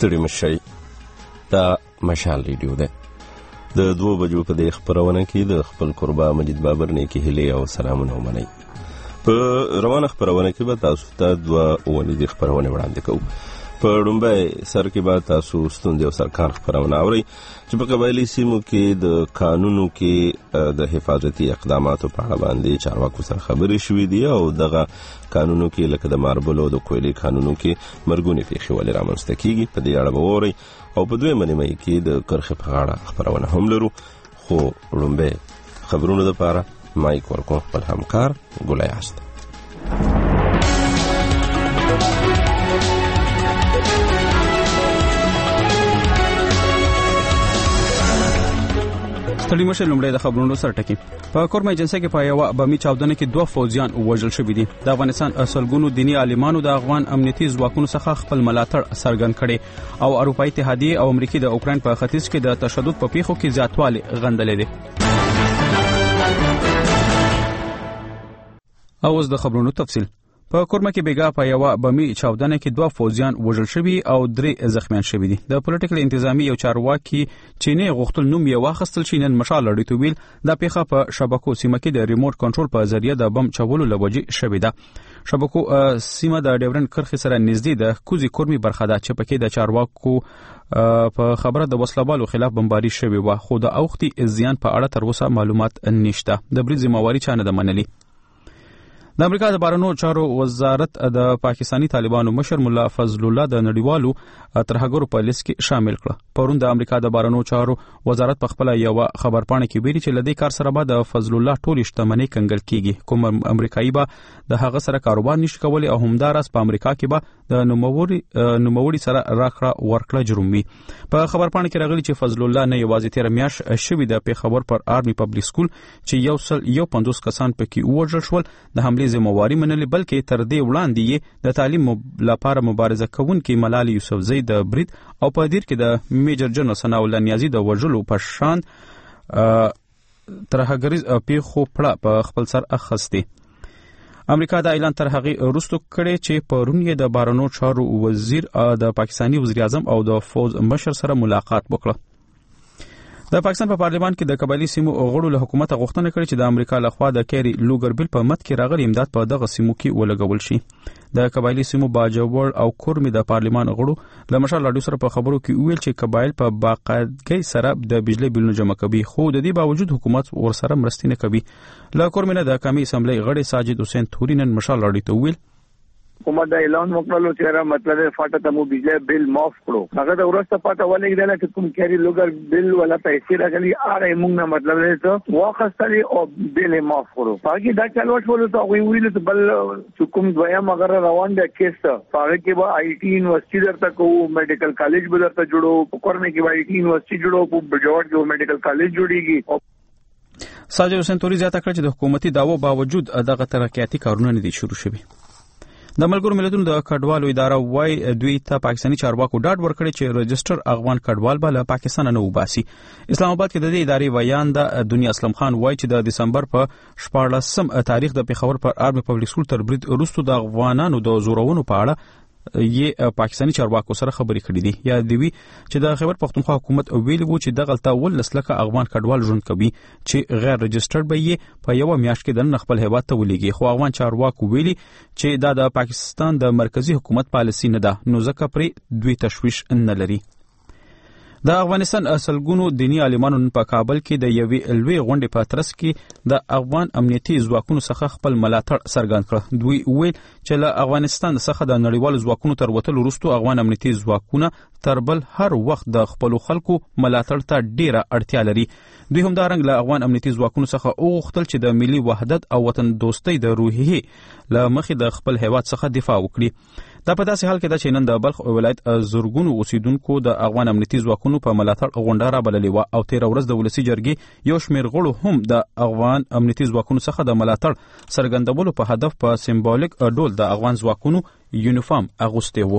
ستړي مشئ. دا مشال ریډیو ده. د 2 بجو په دې خبرونه کې د خپل قربا مجید بابر نیکی هلي او سلامونه ومنئ. په روانه خبرونه کې به تاسو ته 2 اونیزې خبرونه وړاندې کوو. په لومړی سر کې به تاسو ستوندې او سرکار خبرونه اورئ چې په قبایلي سیمو کې د قانونو کې د حفاظتي اقداماتو په اړه باندې چارواکو سره خبرې شوې دي او دغه قانونو کې لکه د ماربل او د کویلي قانونو کې مرګونې پیښې ولې رامنځته کیږي په دې اړه به واورئ. او په دویمه نیمه کې د کرښې په غاړه خبرونه هم لرو. خو لومړی خبرونو دپاره مایک ورکوم خپل همکار ګلای است. ستړي مشه لومړی د خبرونو سر ټکی. په کورمه ایجنسي کې په یو بمي چاودنه کې 2 فوجیان وژل شوي دي. د افغانستان اصلګونو دینی عالمانو د افغان امنیتي ځواکونو څخه خپل ملاتړ څرګند کړي او اروپایي اتحادیه او امریکا د اوکرين په ختیځ کې د تشدد په پیښو کې زیاتوالی غندلې دي. اوس د خبرونو تفصیل. په کورمه کې بیګا په یو بمي چاودنه کې 2 فوجیان وژل شوي او 3 زخمیان شوي دي. د پولیټیکل انتظامی یو چارواکي چینه غوښتل نوم یې واخیستل شي نن مشال لړیتو ویل د پیښه په شبکو سیمه کې د ریموټ کنټرول په ذریعہ د بم چولو لوجې شوې ده. شبکو سیمه د ډیورن کرخي سره نږدې د کوزي کورمي برخه ده چې پکې د چارواکو په خبره د وسلوالو خلاف بمباري شوې و خو د اوختي زیان په اړه تر اوسه معلومات نشته. د برید ذمہواری چانه د منلي. د امریکا د بهرنیو چارو وزارت د پاکستانی طالبانو مشر مولا فضل الله د نړیوالو ترهګرو په لیست کې شامل کړ. پرون د امریکا د بهرنیو چارو وزارت په خپل یو خبرپاڼه کې ویلي چې لدې کار سره به د فضل الله ټولې شتمنۍ کنګل کیږي. کوم امریکایي به د هغه سره کاروبار نشي کولی او همدارس په امریکا کې به د نوموړي سره راکړه ورکړه جرم وي. په خبرپاڼه کې راغلي چې فضل الله نه یوازې 13 میاشت شوی د پیښور پر آرمي پبلک سکول چې 150 کسان پکې وژل شول د حمله ذمہواری منلې بلکې تر دې وړاندې د تعلیم لپاره مبارزه کوونکې ملالۍ یوسفزۍ د برید او په دیر کې د میجر جنرال ثناء الله نیازي د وژلو په شان ترهګریز پیښو پړه په خپل سر اخیستې. امریکا دا اعلان تر هغه وروسته کړی چې پرون یې د بهرنیو چارو وزیر د پاکستانی وزیر اعظم او د فوج مشر سره ملاقات وکړه. د پاکستان په پارلیمان کې د قبایلی سیمو غړو له حکومت غوښتنه کړې چې د امریکا لخوا د کیری لوګر بیل په مت کې راغلي امداد په دغه سیمو کې ولګول شي. د قبایلی سیمو باجوړ او کورمي د پارلیمان غړو له مشال لاډو سره په خبرو کې ویل چې قبایل په باقاعدګۍ سره د بجلی بیلونو جمع کوي خو د دې باوجود حکومت ورسره مرستې نه کوي. له کورمي نه د قومي اسمبلی غړي ساجد حسین توري نن مشال لاډو ته ویل حکومت دا اعلان وکړلو چې را مطلب فاټه ته مو بجلی بیل معاف کړو. هغه د ورسته پاته ولګیدل چې کوم کیری لوګر بیل ولا پیسې راغلي هغه موږ نه مطلب نه څه واخستلې او بیل معاف کړو. هغه دا چلوټ ولې ته ویل ته بل کوم دویم اگر روان دی کیس هغه کې به آی ټي یونیورسيټي درته کو میډیکل کالج به درته جوړو پکورنه کې آی ټي یونیورسيټي جوړو په بجوړ کې میډیکل کالج جوړیږي. ساجد حسین توري زیاته کړ چې د حکومتي داوو باوجود دغه ترقیاتي کارونه نه دي شروع شوي. د ملګرو ملتونو د کډوالو اداره وای دوی ته پاکستانی چارواکو ډاډ ورکړي چې رجستر افغان کډوال به له پاکستان نه وباسي. اسلام آباد کې د دې ادارې ویان د دنیا اسلام خان وای چې د دسمبر په 14 تاریخ د پیښور پر آرمي پبلک سکول تر برید وروسته د افغانانو د زورونو په اړه یې پاکستانی چارواکو سره خبرې کړې دي. یا دی وی چې د خیبر پختونخوا حکومت ویلي وو چې دغلطه ول لسلکه افغان کډوال ژوند کوي چې غیر رجسترډ به یې په یو میاشت کې د خپل هیواد ته ولېږي. خو افغان چارواکو ویلي چې دا د پاکستان د مرکزی حکومت پالیسي نه ده نو ځکه پرې دوی تشویش نه لري. د افغانستان اصلګونو دینی عالمانو په کابل کې د یوې لوی غونډې په ترڅ کې د افغان امنیتي ځواکونو څخه خپل ملاتړ څرګند کړ. دوی ویل چې له افغانستان څخه د نړیوالو ځواکونو تر وتلو وروسته افغان امنیتي ځواکونه تر بل هر وخت د خپل خلکو ملاتړ ته ډیره اړتیا لري. دوی هم دا رنګ له افغان امنیتي ځواکونو څخه وغوښتل چې د ملي وحدت او وطن دوستۍ د روحیې له مخې د خپل هیواد څخه دفاع وکړي. دا په داسې حال کې ده چې نن د بلخ ولایت زورګونو اوسیدونکو د افغان امنیتي ځواکونو په ملاتړ غونډه رابللې وه او 13 ورځ د ولسی جرګې یو شمېر غړو هم د افغان امنیتي ځواکونو څخه د ملاتړ څرګندولو په هدف په سمبولیک ډول د افغان ځواکونو یونیفارم اغوستی وو.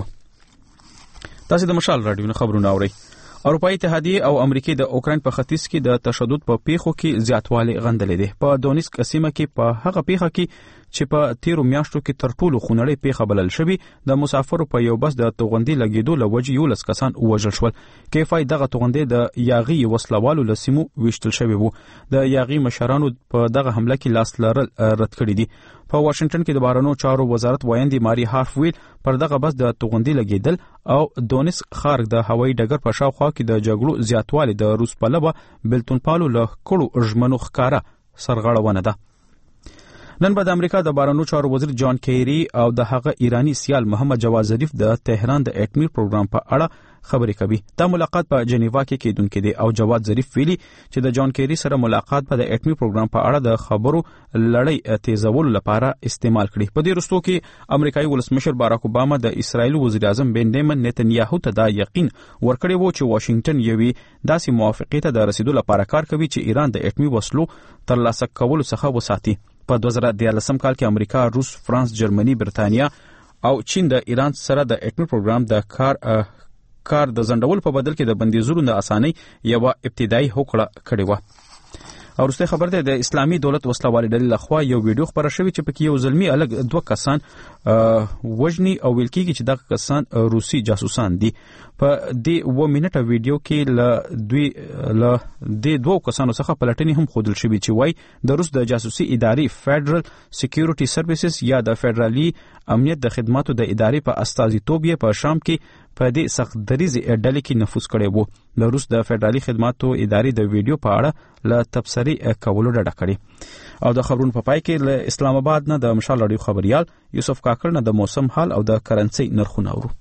تاسو د مشال رادیو خبرونه اورئ. اروپایي اتحادیه او امریکا د اوکرين په ختیځ کې د تشدد په پیښو کې زیاتوالی غندلې ده. په دونیسک سیمه کې په هغه پیښه کې چې په تیرو میاشتو کې تر ټولو خونړۍ پیښه بلل شوې. د مسافرو په یو بس د توغندي لګیدو لوجې 11 کسان وژل شول. KFI دغه توغندي د یاغي وسلوالو لسیمو ویشتل شوی وو. د یاغي مشرانو په دغه حمله کې لاس لرل رد کړی دي. په واشنگټن کې د بهرنیو چارو وزارت وایندې ماري هارف ویل پر دغه بس د توغندي لګیدل او دونیس خار د هوایي ډګر په شاوخوا کې د جګړو زیاتوالی د روس پلوه بلتون پالو له کړو ژمنو ښکارا سرغړونه ده. نن به د امریکا د بهرنیو چارو وزیر جان کیری او د هغه ایرانی سیال محمد جواد ظریف د تهران د اټمی پروګرام په اړه خبرې کوي. دا ملاقات په جنیوا کې کېدونکې دی او جواد ظریف ویلي چې د جان کیری سره ملاقات په د اټمی پروګرام په اړه د خبرو لړۍ تیزولو لپاره استعمال کړي. په دې وروستو کې امریکایي ولسمشر باراک اوباما د اسرایل وزیر اعظم بنجامین نتنیاهو ته دا یقین ورکړی و چې واشنگټن یوې داسې موافقې ته د رسیدو لپاره کار کوي چې ایران د اټمی وسلو ترلاسه کولو څخه وساتي. په 2013 کال کې امریکا، روس، فرانس، جرمني، برتانیا او چین د ایران سره د اټمی پروګرام د کار د ځنډولو په بدل کې د بندیزونو د اسانۍ یو ابتدایي هوکړه کړې و. او وروسته خبر ده د اسلامي دولت وسلوالې ډلې لخوا یو ویډیو خبره شوې چې پکې یو زلمی الګ 2 کسان وژني او ویل کېږي چې دغه کسان روسي جاسوسان دي. په دې 1 منټه ویډیو کې له د 2 کسانو څخه پلټنې هم ښودل شوې چې وایي د روس د جاسوسي ادارې فدرال سکیورټي سرویسز یا د فدرالي امنیت د خدماتو د ادارې په استازیتوب یې په شام کې په دې سخت دریزي ډلې کې نفوذ کړی وو. د روس د فدرالي خدماتو ادارې د ویډیو په اړه له تبصرې کولو ډډه کړې. او د خبرونو په پای کې له اسلام آباد نه د مشال رادیو خبريال یوسف کاکړ نه د موسم حال او د کرنسي نرخونه اورو.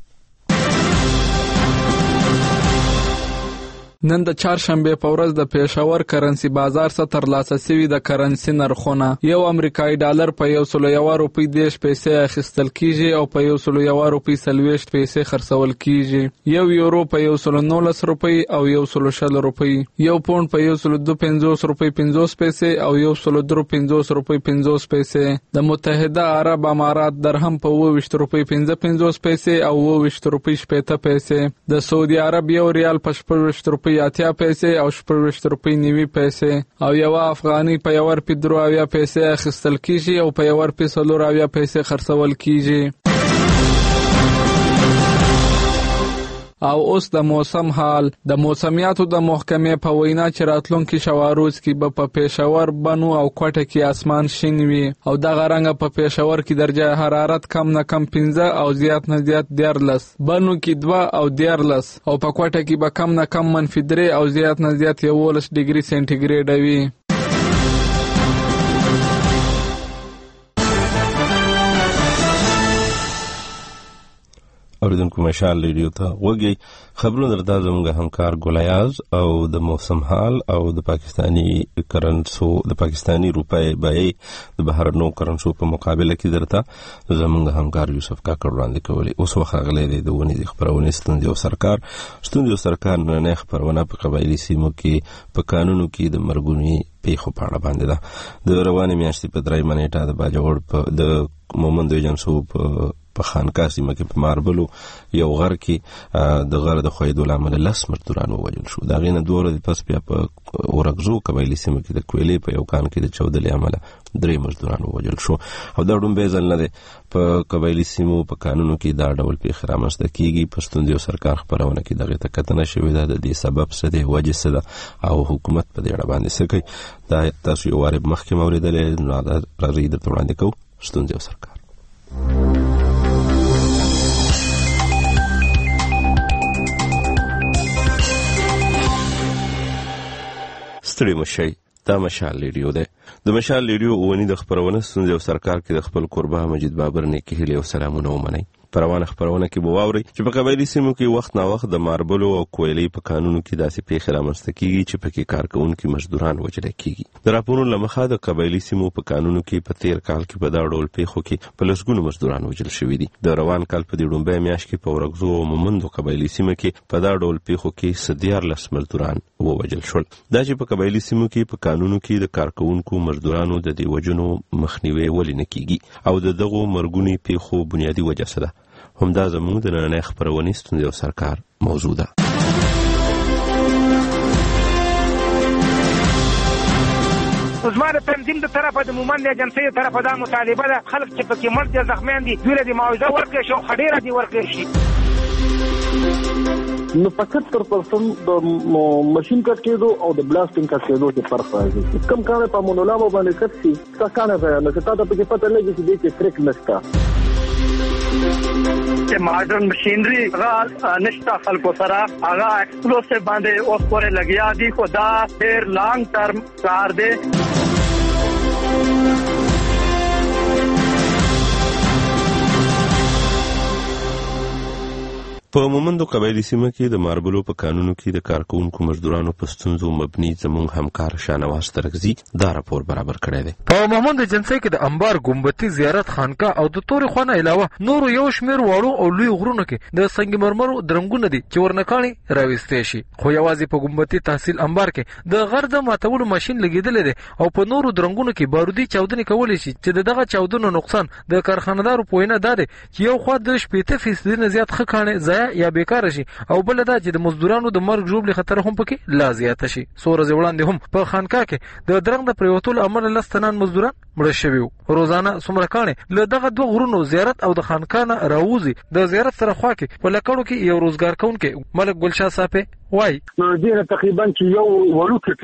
نن د چهارشنبه په ورځ د پېښور کرنسي بازار څخه ترلاسه شوی د کرنسي نرخونه یو امریکایي ډالر په 101 روپۍ 10 پیسې اخیستل کیږي او په 101 روپۍ 40 پیسې خرڅول کیږي. یو یورو په 119 روپۍ او 160 روپۍ، یو پوند په 152 روپۍ 50 پیسې او 153 روپۍ 50 پیسې، د متحده عرب امارات درهم په 22 روپۍ 55 پیسې او 22 روپۍ 70 پیسې، د سعودي عرب یو ریال په 16 روپۍ 80 پیسې او 16 روپۍ 90 پیسې او یو افغاني په 1 روپۍ 3 پیسې اخیستل کیږي او په 1 روپۍ 4 پیسې خرڅول کیږي. او اوس د موسم حال. د موسمیاتو د محکمې په وینا چې راتلونکي شواروز کې به په پېښور، بنو او کوټه کې اسمان شین وي او دغه رنګه په پېښور کې درجه حرارت کم نه کم 15 او زیات نه زیات 13، بنو کې 2 او 13 او په کوټه کې به کم نه کم -3 او زیات نه زیات 11 ډیګري سنټیګریډ وي. اوریدونکو مشال ریډیو ته وګورئ. خبرونه درته زموږ همکار ګولیاز او د موسم حال او د پاکستانی کرنسو د پاکستانی روپۍ بیې د بهرنو کرنسو په مقابله کې درته زموږ همکار یوسف کاکړ وړاندې کولی. اوس وخت غلې د ونې خبرونه ستوندي او سرکار نه خبرونه په قبایلی سیمو کې په قانونو کې د مرګونی پیښو په اړه باندې ده. د روانې میاشتې په 3 منېټه د باجوړ په د مومند ایجنسو په خانقاه سیمه کې په ماربلو یو غر کې د غر د خویدو لامل 10 مزدوران ووژل شو. دا غینه 2 ورځې پس بیا په اورګزو قبایلی سیمه کې د کویلې په یو کان کې د 14 عمله 3 مزدوران ووژل شو. او دا ډوم به ځل نه ده په قبایلی سیمو په قانونو کې دا ډول پیښې رامنځته کیږي. پښتون یو سرکار خبرونه کې دغه تکتنه شوې ده د دې سبب څه دی، وجه څه ده او حکومت په دې اړه باندې څه کوي. دا تاسو یو واره مخکې موریدلې نو راځي د وړاندې کوو پښتون یو سرکار. ستړي مشي. دا مشال ریډیو ده. د مشال ریډیو اونی د خبرونه ستونزې او سرکار کې د خپل قربا مجید بابر نه کې هلي او سلامونه ومني. پروانه خبرونه کې بواوري چې په قبایلی سیمو کې وخت نا وخت د ماربلو او کویلې په قانونو کې داسې پیښې رامنځته کیږي چې پکې کارکونکو مزدوران وژل کیږي. د راپورونو لمخه د قبایلی سیمو په قانونو کې په 13 کال کې په دا ډول پیښو کې په لسګونو مزدوران وژل شوي دي. د روان کال په ډومبه میاشت کې په ورغزو او مومندو قبایلی سیمو کې په دا ډول پیښو کې 14 مزدوران وژل شول. دا چې په قبایلی سیمو کې په قانونو کې د کارکونکو مزدورانو د دې وجنو مخنیوي ولې نه کیږي او دغه مرګونی پیښو بنیادی وجه څه ده؟ همدا زموږ د نن خبرونه ستونزې او سرکار موضوع ده. زما د تنظیم د طرفه د مومند ایجنسۍ د طرفه دا مطالبه ده خلک چې پکې مړ دي زخمیان دي دوی له دې معاوضه ورکړي شي او خډېره دې ورکړي شي. نو 75% د ماشين کټ کېدو او د بلاستینګ کټ کېدو کې فرق راځي. کم کار په مونولابو باندې کټ شي څه کانه ده نو څه ته پکې پته لګي چې دې کې ټریک نشته. چې ماډرن ماشينري غال نشتا خلکو سره هغه ایکسپلوسیو باندې اوس پورې لګیا دي خو دا ډېر لانګ ټرم کار دی. په مومندو قبایلی سیمه کې د ماربلو په قانونو کې د کارکونکو مزدورانو په ستونزو مبني زموږ همکار شاهنواز ترکزي دا راپور برابر کړی دی. په مومند ایجنسۍ کې د انبار ګمبتي زیارت خانقاه او د تورې خانه علاوه نور یو شمیر واړو او لوی غرونو کې د سنگ مرمرو درنګونه دي چې ورنکاڼي راوستي شي خو یوازې په ګمبتي تحصیل انبار کې د غرض ماتولو ماشين لګیدل دي او په نورو درنګونو کې بارودي چاودنې کولې شي چې دغه چاودنو نقصان د کارخانه‌دارو پوینه ده چې یو خو د 80% نه زیات خکانه ځای یا بیکار شي او بل دا چې د مزدورانو د مرګ ژوبل خطر هم پکې لا زیات شي. سورز وړاندې هم په خانقاه کې د درنګ د پریوتول عمل لستنان مزدوران مړ شوي روزانه څومره کانه له دغه دوه غرونو زیارت او د خانقاه راوځي د زیارت سره خوا کې په لکړو کې یو روزګار کونکي ملک ګلشاه صاحب وای نو دې تقریبا چې یو ورو کې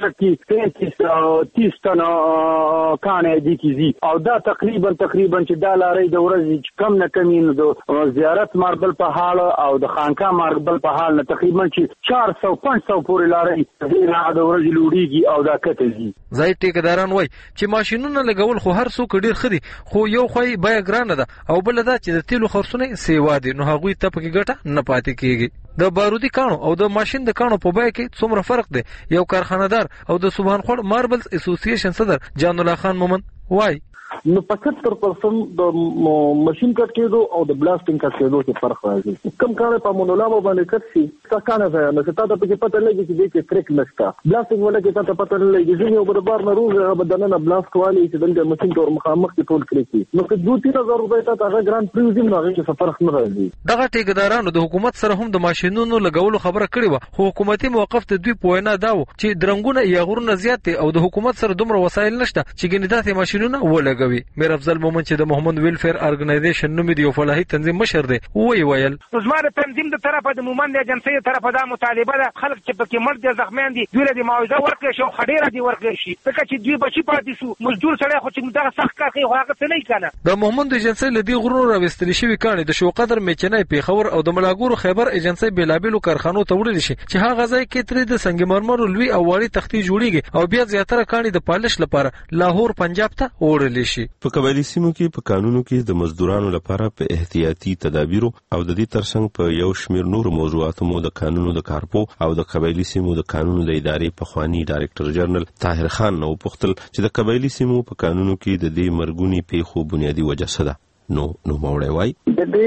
30 ټن کانه دي کیږي او دا تقریبا چې دا لارې د ورځې کم نه کمی نو د زیارت ماربل په حال او د خانقاه ماربل په حال نه تقریبا چې 400-500 پورې لارې د ورځې لوړیږي او دا کتهږي. ځای ټیکداران وای چې ماشينونه لګول خو هر څوک ډیر خدي خو یو خوې بیا ګرانه ده او بل دا چې د تیلو خرڅونه سیوا دي نو هغه ته پکې ګټه نه پاتې کیږي. د بارودي کانو او د ماشين د کانو په بیه کې څومره فرق دی یو کارخانه‌دار او د سبحان خور ماربلز اسوسییشن صدر جان الله خان مومن وای نو 75% د ماشين کټ کېدو او د بلاستینګ کټ کېدو کې فرق راځي. کم کار په مونولابو باندې کټ شي څه کانه ده نو څه ته پکې پته لګي چې دې کې ټریک نشته. بلاستینګ ولا کې ته پته لګي چې یو برابر نه روزه بدلنه بلاست کوالي چې دغه ماشين تور مخامخ کې ټول کړی نو که 2-3000 روپۍ ته هغه ګران پریزم نه هغه څه فرق نه راځي. دغه ټیکدارانو د حکومت سره هم د ماشينونو لګولو خبره کړې و خو حکومتي موقف ته دوی پوینه داو چې درنګونه یا غرونه زیات او د حکومت سره دومره وسایل نشته چې ګنیدات ماشينونه ولګوي. میر افضل مومن چې د محمد ویلفیر ارګنایزیشن نوم دی او فلاحي تنظیم مشر دی ویل زما د تنظیم د طرفه د مومند ایجنسۍ د طرفه دا مطالبه ده خلک چې پکې مړ دي زخمیان دي دوی له دې معاوضه ورکړي شي او خډېره دې ورکړي شي ځکه چې دوی بچي پاتې شو مزدور سړی خو چې دغه سخت کار کوي هغه څه نه کنه. د محمد ایجنسۍ له دې غرونو راوستل شوی کاني د شوقدر میچنای پیښور او د ملاګورو خیبر ایجنسۍ بیلابلو کارخانو ته وړل شي چې هغه ځای کې ترې د سنگ مرمرو لوی او وړي تختې جوړیږي او بیا زیاتره کاني د پالش لپاره لاهور پنجاب ته وړل شي. په قبایلی سیمو کې په قانونو کې د مزدورانو لپاره په احتیاطي تدابیرو او د دې ترڅنګ په یو شمیر نور موضوعاتو مو د قانونو د کارپو او د قبایلی سیمو د قانونو د ادارې په خواني ډایرکټر جنرال طاهر خان نو پختل چې د قبایلی سیمو په قانونو کې د دې مرګونی پیښو بنیادی وجه څه ده نو موړی وای د دې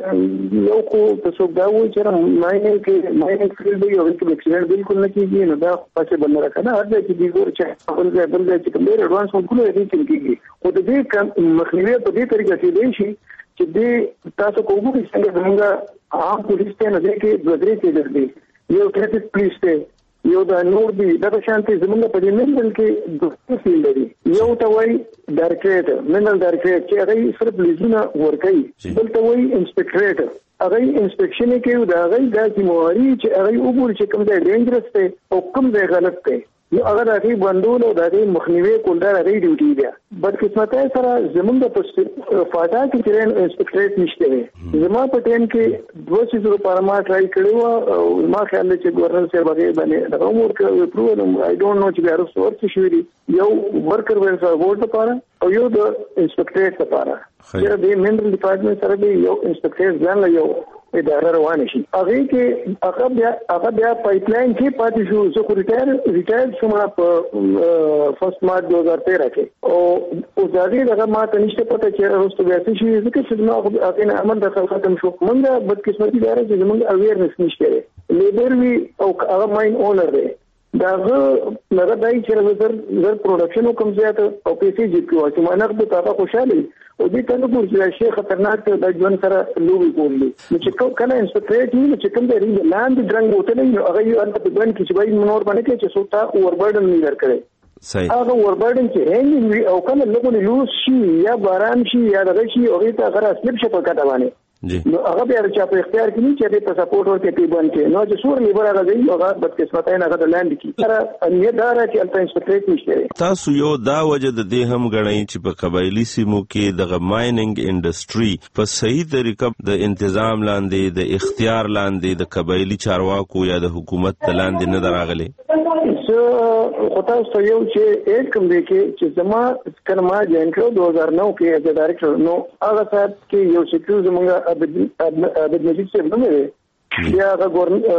یو کو په څو دا وایي چې ماینه فیلډ یو کې اکسیډنټ بالکل نه کیږي نو دا پاتې بند راکنه هر ځای کې دی ګور چې بل ځای چې کوم ایڈوانس مونږ نه کیږي خو د دې مخنیوي په دې طریقې کې دی شي چې دې تاسو کومو څنګه څنګه عام پولیس ته نه دی کې دوه درې کې دی یو ټریفیک پولیس ته یو د نور دی د شانتي زمونږ په دې منځل کې دوه فیلډ دی یو ته وای ډایرکټریټ منل ډایرکټریټ چې هغه صرف لیزونه ورکوي بل ته وای انسپکټریټ هغه انسپکشن کوي دا هغه د مواري چې هغه وګوري چې کوم ځای ډینجرس دی او کوم ځای غلط دی نو هغه د دې بندول او د دې مخنیوي کول دا غي ډیوټي دی بد قسمته سره زمونږ په فاټا کې ترين انسپکټریټ نشته زما په ټیم کې 200 لپاره ما ټرای کړو او ما خیال چې ګورنر صاحب هغه باندې دا امور کوي پروګرام آی ډونټ نو چې دا رسورت شي یو ورکر ویلفیر بورډ لپاره او یو د انسپکټریټ لپاره چې د منرل ډپارټمنټ سره دی یو انسپکټریټ ځان له یو اداره روانه شي هغه کې هغه بیا پایپلاین کې پاتې شو زه خو ریټایر شوم په 1 مارچ 2013 کې او ځاګي دغه ماته نشته پته چې راستو بیا څه شي ځکه چې نو هغه نه عمل د ختم شو مونږه بدقسمتي دار چې موږ اویرنس نشته لیبر وی او هغه ماین اونر دی داغه لږه دای چې زر پروډکشن کوم زیات او پیسې جوړ چې مانغ به تاسو خوشاله او دې ته نو چې شي خطرناک د ژوند سره لوبي کولی چې کله انسپکټریټ نه چې کوم دی لاندې درنګ وته نه هغه یو انت په ځان کې چې وایي منور باندې کې چې سوتا اوربرډن نه درکړي صحیح هغه ورباډن چې هنګ وي او کله لګونی لوس شي یا باران شي یا دغه شي او ته غره سلیپ شي په کټه باندې نو هغه بیا چې په اختیار کې نه چې په سپورټ ورته پیبان کې نو چې سور لیبر هغه دی هغه بد قسمتای نه هغه لاند کی تر ان دار چې الټا انسپکټریټ نشته. تاسو یو دا وجه د دې هم غړئ چې په قبایلی سیمو کې د مایننګ انډستری په صحیح طریقه د تنظیم لاندې د اختیار لاندې د قبایلی چارواکو یا د حکومت لاندې نه دراغلي. خو تاسو یو چې ایک کوم دی چې زما کلمه جن کړو 2009 کې از ډایرکټر نو هغه صاحب کې یو شکل زموږ عبد مجید صاحب نوم دی یا هغه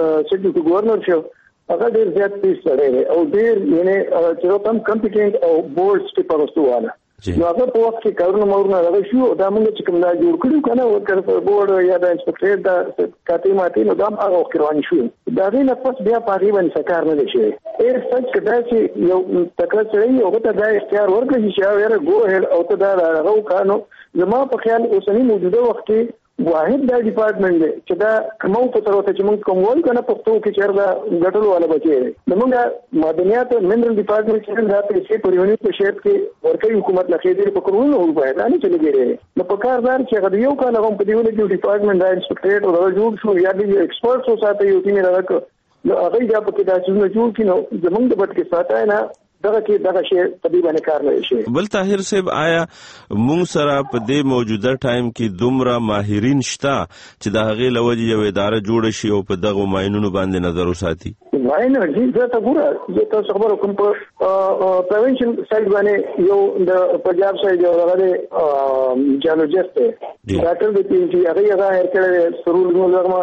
گورنر شو هغه ډیر زیات پیس سره او ډیر یعنی چې کوم کمپیټنټ او بورډ سټیپ ورسواله نو هغه په وخت کې کارونه مورونه راغی شو دا موږ چې کوم دا جوړ کړو کنه ورکړ بورډ یا د انسپکټر دا کاتې ماتې نو دا هغه روان شو دا غي نه پس بیا پاري باندې سکار نه شي ایر سچ کدا چې یو تکړه سړی او ته دا اختیار ورکړي چې اوره گو هډ او ته دا راغو کانو زما په خیال اوسنی موجوده وخت کې واحد دا ډپارټمنټ دی چې دا کومو په تر وته چې موږ کوم وایو کنه پښتو کې چیرې غټلو والا بچي نو موږ معدنیات منرل ډپارټمنټ چې دا پیسې په یونیټ په شیپ کې ورکوي حکومت لخوا دې په کورونو هو باید نه چلېږي نو په کاردار چې غو یو کال هم په دیونه کې ډپارټمنټ دا انسپکټریټ او جوړ شو یا دې ایکسپرټس او ساتي یو ټیم راک نو هغه دا په کې دا چې جوړ کینو زمونږ د بټ کې ساتای نه دغه کې دغه شی تقریبا کار نه شي. بل طاهر صاحب آیا مونږ سره په دې موجوده ټایم کې دومره ماهرین شته چې د هغې لوجې یو اداره جوړ شي او په دغه ماینونو باندې نظر وساتي؟ ماینه زه ته ګوره زه تاسو خبرو کوم په پریونشن سایډ باندې یو د پنجاب سایډ یو هغه جیولوجیست ډاکټر دی چې هغه هرکړه سرور نو لرما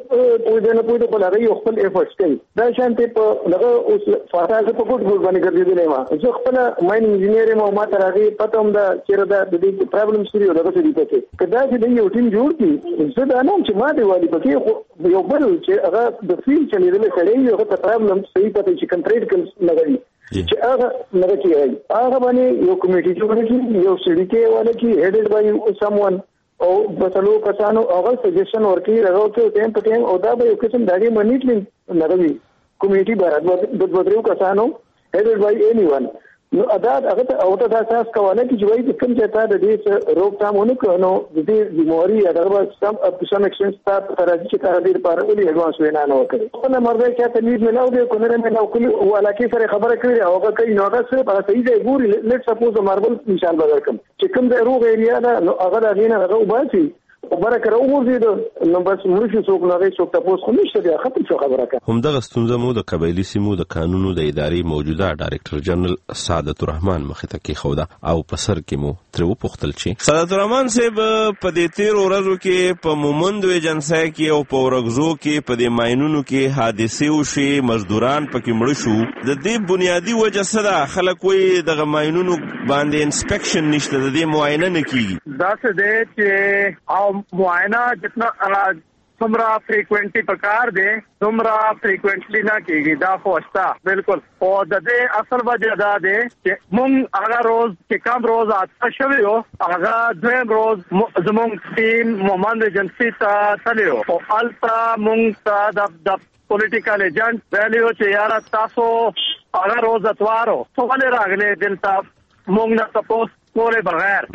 په دې نه پوهه په هغه خپل ایفورټس کوي دا شانتي په هغه اوس فاټاګه په ګډ باندې ګرځي زه خپل ماین انجینیر ما ماته راغی پته هم دا چیرې دا د دې پرابلم سری او دغه څه دی پکې کدا چې یو ټیم جوړ کی زه دا نه چې ما دی والی پکې یو بل چې هغه د فیل چلیدل سړی یو ته پرابلم صحیح پته چې کنټریټ کړي لګي چې هغه نه کوي هغه باندې یو کمیټي جوړ کی یو سړی کې والا کی هیډډ بای سمون او بسلو کسانو هغه سجیشن ورکی راغو ټیم په ټیم او دا به یو قسم دغه منیټلینګ لګوي کمیټي برابر د بدرو کسانو headed by anyone نو ادا هغه او ته اساس کوله چې وایي چې کوم چې تا د دې روکثامونه کوو د دې بیماری هغه سم ایکسنس تا راځي چې تا دې لپاره ولې ایڈوانس وینا نه وکړي خو نه مرده چې تمیز ملاو دې کو نه ملاو کړي ولکه سره خبره کړې او هغه کوي نو هغه څه په صحیح ځای ګوري لیټ سپوز ماربل مثال بدل کوم چې کوم ځای روغ ایریا ده نو هغه غینه هغه وباسي خبره کړو ورزيد نو بس مرشي څوک نه څوک تاسو خو نشته دی خاطر څه خبره کوي هم دغه ستونزه مو د قبایلی سیمو د قانونو د ادارې موجوده ډایرکټر جنرال سعادت الرحمن مخته کې خوده او په سر کې مو تر وپختل چې سعادت الرحمن صاحب په دې تیر ورځو کې په مومند ایجنسی کې او په ورغزو کې په دې ماینونو کې حادثه وشي مزدوران پکې مړ شو د دې بنیادی وجه څه ده خلک وایي دغه ماینونو باندې انسپیکشن نشته د دې معاینه نه کیږي دا څه دی چې او معاینه جتنا څومره فریکوئنټلی پکار دی څومره فریکوئنټلی نه کیږي دا خوستا بالکل او د دې اصل وجه دا دی چې مونږ هغه روز چې کوم روز اته شوی او هغه دویم روز زمونږ ټیم مومند ایجنسی ته تلو او التا مونږ ته د پولیټیکل ایجنټ ویلیو چې یاره تاسو هغه روز اتوارو څولې راغلي دلته مونږ نه تاسو کوله بغیر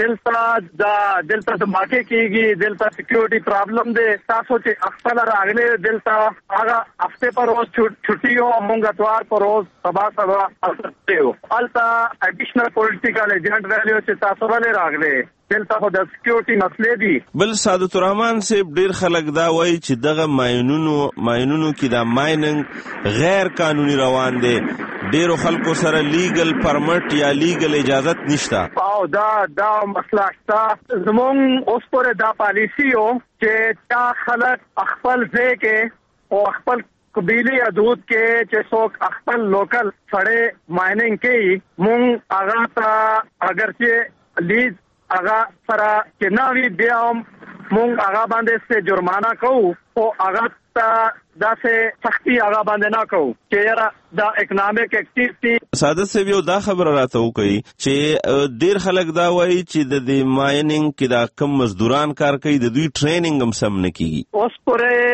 دلته د ماکه کیږي دلته سکیورټي پرابلم دی تاسو چې خپل راغلي دلته هغه هفته پر روز چھٹی او مونږ اتوار پر روز سبا الته التا اډیشنل پولیټیکل ایجنټ ویلیو چې تاسو ولې راغلي دلته خو د سکیورټي مسلې دي بل سعادت الرحمن صاحب ډیر خلک دا وایي چې دغه ماینونو کې دا مایننګ غیر قانوني روان دي ډیرو خلکو سره لیګل پرمټ یا لیګل اجازت نشته او دا مسله شته زمونږ اوس پر دا پالیسی او چې تا خلک خپل ځای کې او خپل قبیلی حدود کې چې څوک خپل لوکل سړی مایننګ کوي مونږ هغه ته اگر چې لیز هغه سره چې نه وي بیا مونږ هغه باندې څه جرمانه کوو او هغه ته داسې سختي هغه باندې نه کوو چې دا اکنامک اکټیویټي سعادت صاحب یو دا خبره راته وکړي چې ډیر خلک دا وایي چې د مایننګ کې دا کم مزدوران کار کوي د دوی ټریننګ هم سم نه کیږي اوس پرې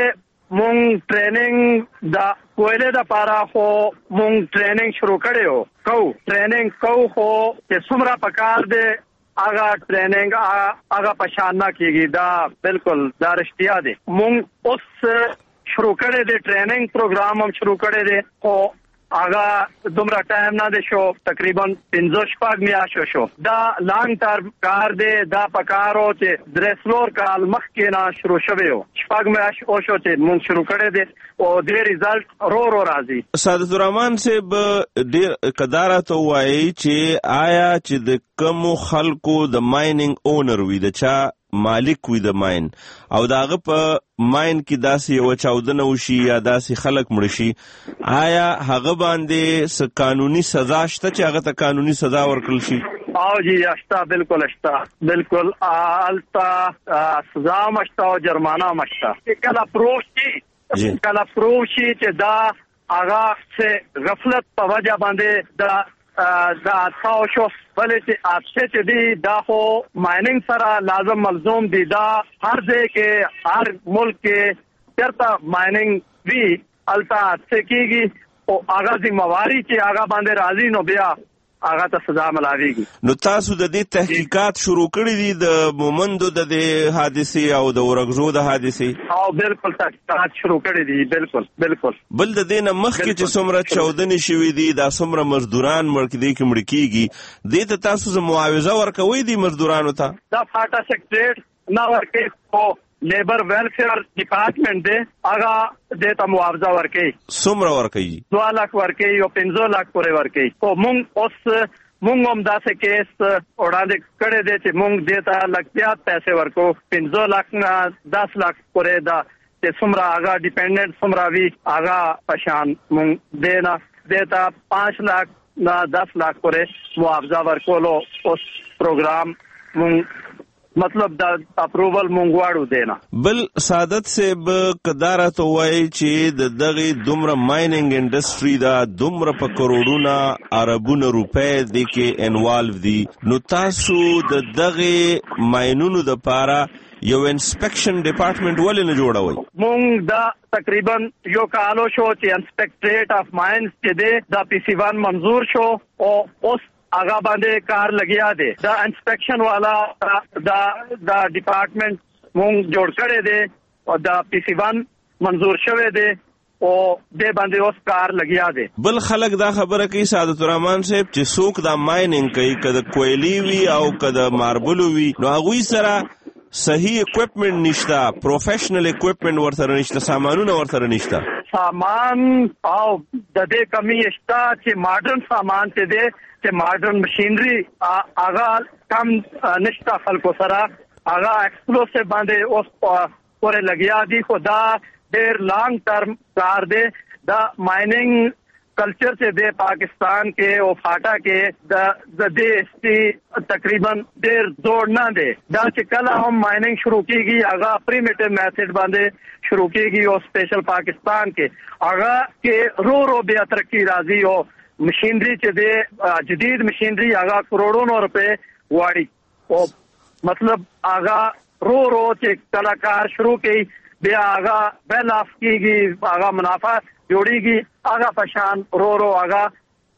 مونږ ټریننګ دا کویله د پاره خو مونږ ټریننګ شروع کړو ټریننګ خو چې څومره پکار دی هغه ټریننګ هغه پشان نه کیږي دا بالکل دا رښتیا دی مونږ اوس شروع کړی دی ټریننګ پروګرام هم شروع کړی دی خو هغه دومره ټایم نه دی شو تقریبا 15 میاشتې شو دا لانګ ټرم کار دی دا پکارو چې درسلور کال مخکې نه شروع شوی و 6 میاشتې او شو چې مونږ شروع کړی دی او د ریزلټ رو راځي. سعادت الرحمن صاحب ډیر قدارت وایي چې آیا چې د کوم خلکو د مایننګ اونر وي د چا مالک وي د ماین او داغه په ماین کې داسې یو چاودنه وشي یا داسې خلک مړ شي آیا هغه باندې څه قانوني سزا شته چې هغه ته قانوني سزا ورکړل شي؟ او جی اشتا بالکل التا سزا مشتا او جرمانه مشتا کله پروف شي چې دا هغه څه غفلت په وجه باندې دا تاو شو بلې چې اته چې دی دا خو مایننګ سره لازم ملزوم دی دا هر ځای کې هر ملک کې چرته مایننګ وی التا څه کیږي او هغه ذمہواری چې هغه باندې راځي نو بیا هغه ته سزا ملاويږي. نو تاسو د دې تحقیقات شروع کړی دي د مومندو د حادثې او د ورغزو د حادثې؟ او بالکل تحقیقات شروع کړی دي بالکل بل د دې نه مخکې چې څومره چاودنې شوې دي دا څومره مزدوران مړ کېږي دې ته تاسو معاوضه ورکوي دي مزدورانو ته؟ دا فاټا سیکریټریټ نه ورکوي او لیبر ویلفیر ډپارټمنټ دی هغه د ته معاوضه ورکوي. څومره ورکوي؟ 2 لک ورکوي او 15 لک پورې ورکوي. او مونږ هم داسې کیس وړاندې کړی دی چې مونږ دې ته لګیا پیسې ورکو 15 لک نه 10 لک پورې دا چې څومره هغه ډیپندنٹ څومره وي هغه پشان مونږ دې ته 5 لک نه 10 لک پورې معاوضه ورکولو اوس پروګرام مونږ مطلب دا اپروول مونږ دینا. بل سعادت صاحب قدارت وایي چې د دغه دومره مایننګ انډستری دا دومره په کروڑونه اربونه روپے د کې انوالو دي نو تاسو د دغه ماینونو د پاره یو انسپیکشن ډپارټمنټ ولې نه جوړوي؟ مونږ دا تقریبا یو کالو شو چې انسپیکټریټ اف ماینز چې دی دا PC1 منظور شو او اوس هغه باندې کار لګیا دی دا انسپیکشن والا دا ډپارټمنټ مونږ جوړ کړی دی او دا PC1 منظور شوی دی او د باندې اوس کار لګیا دی. بل خلک دا خبره کوي سعادت الرحمن صاحب چې څوک دا مایننګ کوي کده کویلی وي او کده ماربلو وي نو هغوی سره صحیح اکوپمنٹ نشته پروفیشنل اکوپمنٹ ورسره نشته سامانونه ورسره نشته سامان او د دې کمی شته چې ماډرن سامان ته دی چې ماډرن مشینری هغه کم نشته خلکو سره هغه ایکسپلوسیو باندې اوس پورې لګیا دي خو دا ډېر لانګ ټرم کار دی دا مایننګ کلچر سے دے پاکستان کے او فاٹا کے د دې تقریبا ډېر زور نه دی دا چې کله هم مایننګ شروع کیږي هغه پریمیټیو میتھډ باندې شروع کیږي او سپیشل پاکستان کې هغه کې رو بیا ترقی راځي او مشینری چې دی جدید مشینری هغه کروڑونو روپے واړي او مطلب هغه رو چې کلاکار شروع کړي بیا هغه بیل اف کیږي هغه منافع جوړیږي هغه پشان رو هغه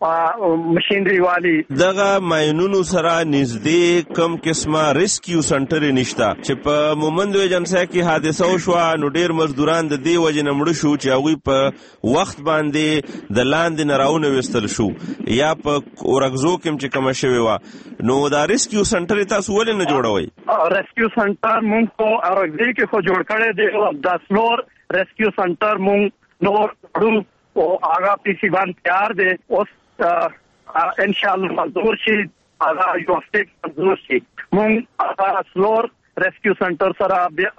مشینری والی دغه ماینونو سره نږدې کم قسمه ریسکیو سنټر نشته چې په مومند ایجنسی کې حادثه وشوه نو ډیر مزدوران د دې وجې نه مړه شو چې هغوی په وخت باندې د لاندې نه راونویستل شو یا په اورګزو کې چې کومه شوې وه نو دا ریسکیو سنټر تاسو ولې نه جوړوئ؟ ریسکیو سنټر مونږ په اورګزو کې خو جوړ کړی دی 10 فلور ریسکیو سنټر مونږ نور او هغه PC1 تیار دی اوس ان شاء الله منظور شي هغه یو سټیک منظور شي مونږ هغه فلور ریسکیو سنټر سره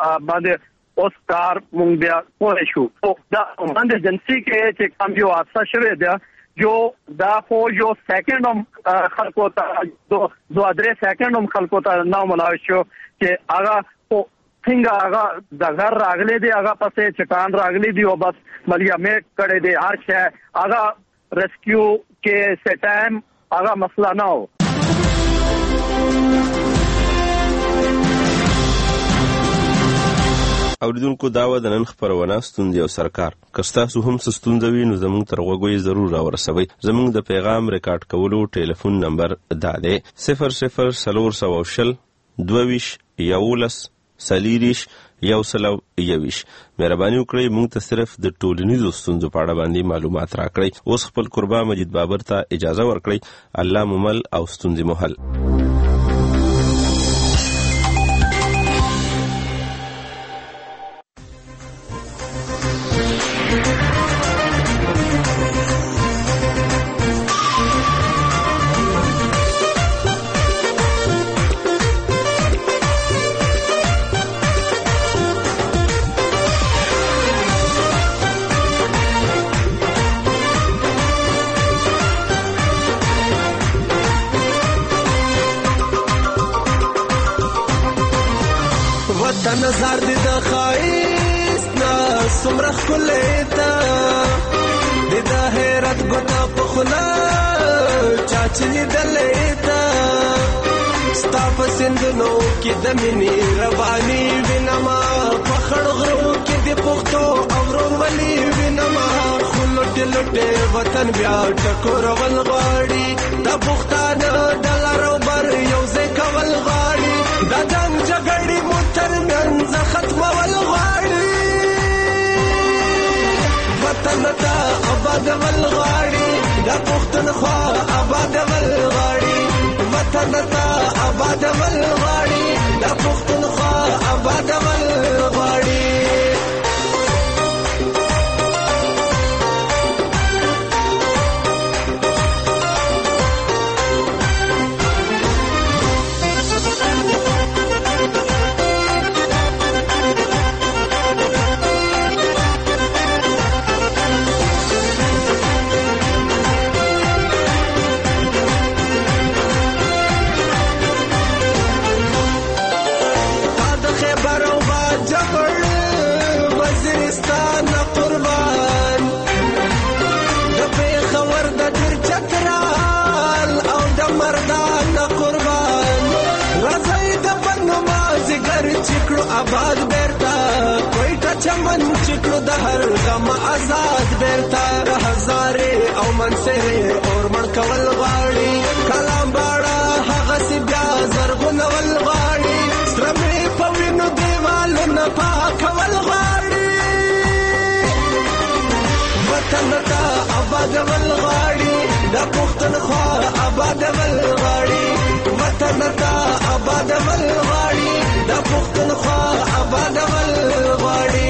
باندې اوس کار مونږ بیا کولی شو او دا باندې ایجنسی کې چې کوم یو حادثه شوی دی جو دا خو یو سیکنډ هم خلکو ته 2-3 سیکنډ هم خلکو ته نه ملاوي شو چې هغه څنګه هغه د غر راغلی دی هغه پسې چټان راغلی دی او بس ملیا میټ کړی دی هر شی هغه ریسکیو کې سټایم هغه مسله نه و. اوریدونکو دا و د نن خپرونه ستونزې او سرکار. که ستاسو هم څه ستونزه وي نو زموږ تر غوږو یې ضرور راورسوئ. زموږ د پیغام ریکارډ کولو ټلیفون نمبر دا دی 00 22 11 40 121. مهرباني وکړئ موږ ته صرف د ټولنیزو ستونزو په اړه باندې معلومات راکړئ. اوس خپل قربا مجید بابر ته اجازه ورکړئ. الله مو مل او ستونزې مو حل. نظر دی د خایست نا سمرخ کلیتا دی د حیرت گتا پخلا چاچلی دلیتا ستا پسندنو کی دمینی روانی وینما پخڑ غرو کی دی پختو اورون ولی وینما خلوٹ لوٹے وطن بیا ٹکور والغاڑی دا پختان دلارو بر یوزے کول غاڑی دا جنگ جگڑی موتر منز ختم والغاڑی وطن تا آباد والغاڑی دا پختنخوا آباد والغاڑی وطن تا آباد والغاڑی دا پختنخوا آباد والغاڑی آباد بیرتا کوئیٹا چمن چکلو دہر غم آزاد بیرتا ہزارے او منصرے اور منکول غاڑی کلام باڑا حغسی بیا زرغن والغاڑی سرمی پوینو دیوالو نپاکول غاڑی وطن تا آباد والغاڑی دا پختنخوا آباد والغاڑی وطن تا آباد والغاڑی دا پختنخوا آباد والغاڑی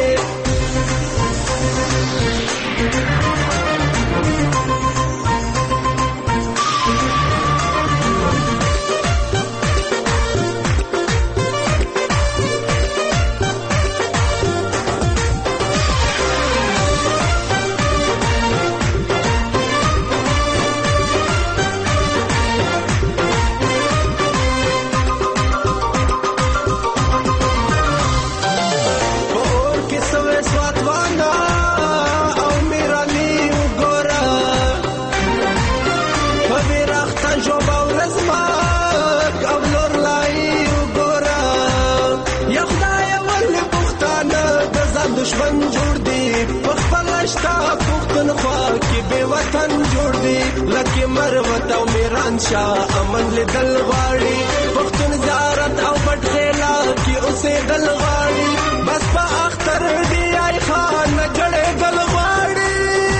دشمن جوړ دی خپل شتا پختونخوا کې به وطن جوړ دی لکه مروت او میران شاه امن لیدل غواړي پختون زیارت او پټ خیلا کې اوسې دل غواړي بس په اختر دی آی خان جړې دل غواړي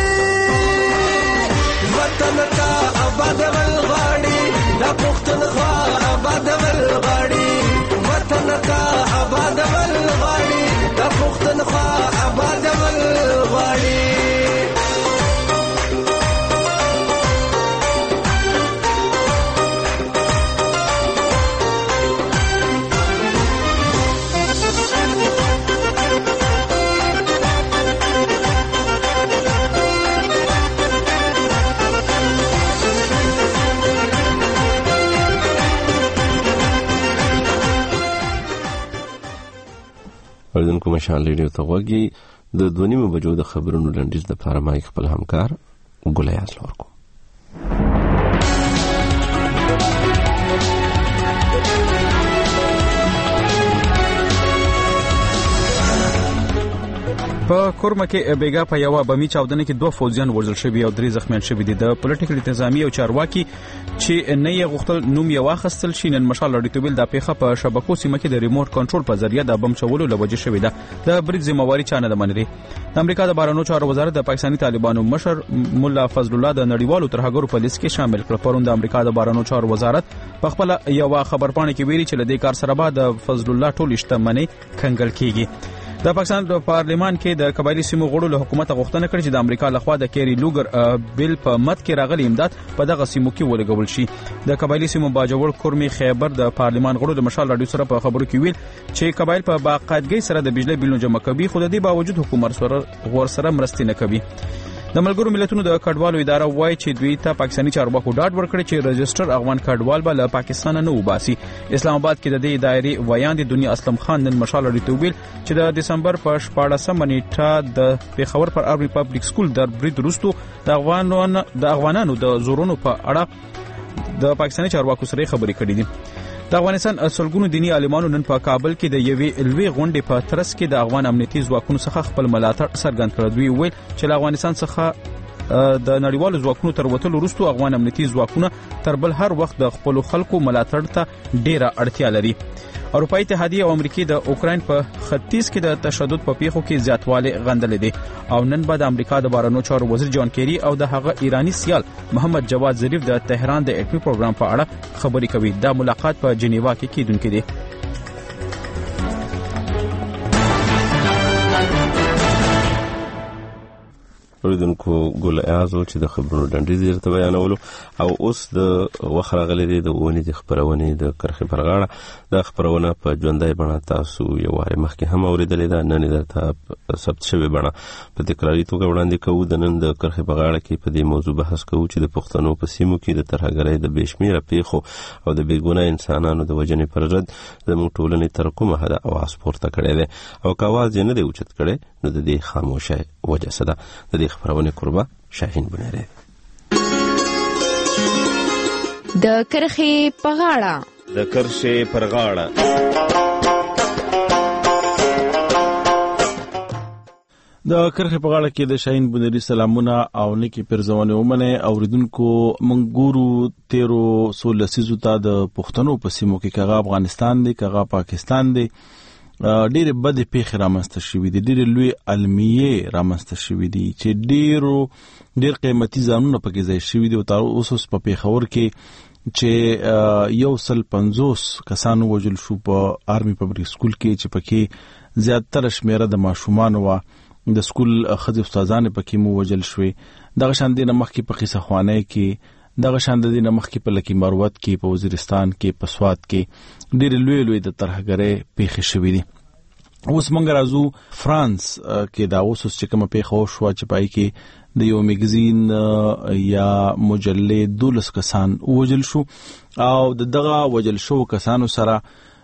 وطن تا آباد ول غواړي دا پختونخوا آباد ول غواړي وطن تا آباد ول غواړي دا پختونخوا آباد ول غواړي اوریدونکو مشال ریډیو ته غوږی د 2:30 بجو د خبرونو لنډیز د لپاره ما خپل همکار ګلیاز لورکو. په کورما کې بیګا په یو بمی چاودنه کې 2 فوجیان وژل شوي او 3 زخمیان شوي دي. د پولیټیکل انتظامی او چارواکي چې نه یې غوښتل نوم یې واخیستل شي نن مشال لړیتوبل د پیښه په شبکو سیمه کې د ریموټ کنټرول په ذریعہ د بم چولو لوجه شوې ده. د بریټ ذمہواری چانه د منري د امریکا د بهرنیو چارو وزارت د پاکستاني طالبانو مشر مولا فضل الله د نړیوالو ترهګرو په لیست کې شامل کړ. پرون د امریکا د بهرنیو چارو وزارت په خپل یو خبرپاڼه کې ویلي چې له دې کار سره به د فضل الله ټول شتمنۍ کنګل کیږي. د پاکستان په پارلیمان کې د قبایلی سیمو غړو له حکومت غوښتنه کړې چې د امریکا لخوا د کیری لوګر بل په مت کې راغلي امداد په دغه سیمو کې ولګول شي. د قبایلی سیمو باجوړ کورمي خیبر د پارلیمان غړو د مشال راډیو سره په خبرو کې ویل چې قبایل په باقاعدګۍ سره د بجلی بلونو جمع کوي خو د دې باوجود حکومت سره مرستې نه کوي. د ملګرو ملتونو د کډوالو اداره وایي چې دوی ته پاکستاني چارواکو ډاډ ورکړي چې رجستر افغان کډوال به له پاکستان نه وباسي. اسلام آباد کې د دې دایرې ویان د دنیا اسلم خان نن مشال ریتوبیل چې د دسمبر په 14 نیټه د پیښور پر ارمی پبلک سکول د برید وروسته د افغانانو د زورونو په اړه د پاکستاني چارواکو سره خبرې کړې دي. د افغانستان سلګونو دینی عالمانو نن په کابل کې د یوې لوی غونډې په ترڅ کې د افغان امنیتي ځواکونو څخه خپل ملاتړ څرګند کړ. دوی ویل چې له افغانستان څخه د نړیوالو ځواکونو تر وتلو وروسته افغان امنیتي ځواکونه تر بل هر وخت د خپل خلکو ملاتړ ته ډیره اړتیا لري. اروپאי اتحادیه او امریکای د اوکراین په ختیځ کې د تشدد په پیښو کې زیاتوالی غندل دي او نن بعد امریکا د بهرنیو چارو وزیر جان کیری او د هغه ایرانی سیال محمد جواد ظریف د تهران د اټومي پروګرام په اړه خبرې کوي. دا ملاقات په جنیوا کې کیدونکې دي. اوریدونکو ګل اعزو چې د خبرونو ډنډې زیرته بیانولو او اوس د وخرغلې د اونې د خبرونې د کرخې پرغاړه د خبرونه په ژوندۍ بڼه تاسو یو واره مخکې هم اوریدلې ده. نن درته ثبت شوی بڼه په تکراري توګه وړاندې کوو. د نن د کرخې پرغاړه کې په دې موضوع بحث کوو چې د پښتنو په سیمو کې د ترهګرۍ د بشمیره پیښو او د بیګونه انسانانو د وژنې پر ضد زموږ ټولنې تر کومه حده اواز پورته کړی دی او که اواز یې نه دی اوچت کړی نو د دې خاموشۍ وجه څه ده. د دې خبرونه قربا شاهین بنيره د کرخې پغاړه د کرخې پرغاړه د کرخې پغاړه کې د شاهین بنيري سلامونه او نیکی پرځونه ومنه اوریدونکو منګورو 13 لسیزو ته د پښتنو په سیمو کې کغه افغانستان دی کغه پاکستان دی ډېر بد پیښې رامنځته شوې دي. ډېر لوی المیه رامنځته شوې دي چې ډېر قیمتي ځانونه پکې ځای شوې دي او تر اوسه په پیښور کې چې 150 کسانو وژل شو په آرمی پبلک سکول کې چې پکې زیاتره شمیره د ماشومان او د سکول خځې استادان پکې مو وژل شوې. دغه شان د نمخ کې په قصه خوانه کې دغه شان د نمخ کې په لکی مروت کې په وزیرستان کې په سواد کې ډېر لوی د ترهګرۍ پیښې شوې دي. اوس مونږ راځو فرانس کې دا اوس چې کوم پیښه شو چې پای کې د یو میگزین یا مجلې 12 کسان وژل شو او دغه وژل شو کسانو سره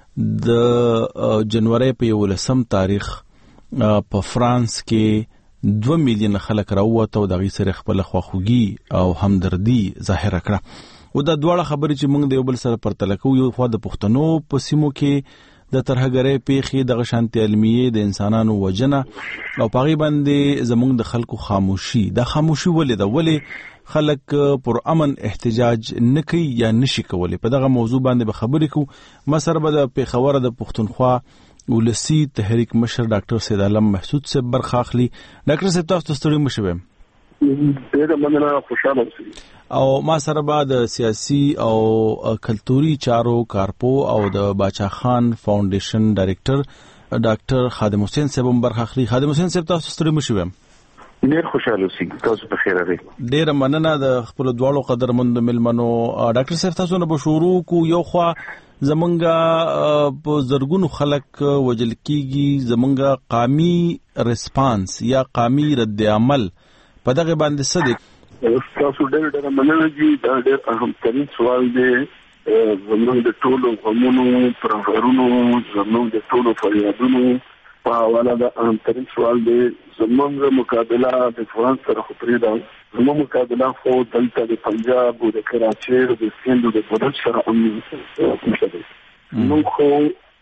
د جنوري په 11 تاریخ په فرانس کې 2 میلیون خلک راووت او دغه سره خپل خواخوږي او همدردي ظاهر کړه. او دا دواړه خبرې چې موږ د یو بل سره پرتله کوو یو خو د پښتنو په سیمو کې د ترهګرۍ پیښې د غشانتي علمیه د انسانانو وجنه او پاغي باندې زموږ د خلکو خاموشي د خاموشي ولې خلک پر امن احتجاج نکي یا نشي کولای. په دغه موضوع باندې به خبرې کوو. مسر به د پیښور د پښتونخوا ولسی تحریک مشر ډاکټر سید عالم محسود سے برخه اخلي. ډاکټر صاحب تاسو ستړي مشوم ډېر مننه خوشاله اوسئ. او ما سره به د سیاسي او کلتوري چارو کارپو او د باچا خان فاونډیشن ډایریکټر ډاکټر خادم حسین صاحب برخه اخلي. خادم حسین صاحب تاسو ستړي مشوم ډېر خوشاله اوسئ. تاسو په خیر راغلی. ډېر مننه د خپل دواړو قدرمند ملمنو. ډاکټر صاحب تاسو نه بشورو کو یو خوا زمونږه په زرګونو خلک وجل کیږي زمونږه قومي ریسپانس یا قومي رد عمل په دغه باندې څه دي؟ تاسو ډېر مننه دي. دا ډېر اهم ترين سوال دی. زموږ د ټولو غمونو پرهرونو زموږ د ټولو فریادونو په حواله د اهم ترين سوال دی. زموږ مقابله د فرانس سره خو پرې ده. زموږ مقابله خو دلته د پنجاب او د کراچۍ او د سند او د بلوچ سره هم نشته. موږ خو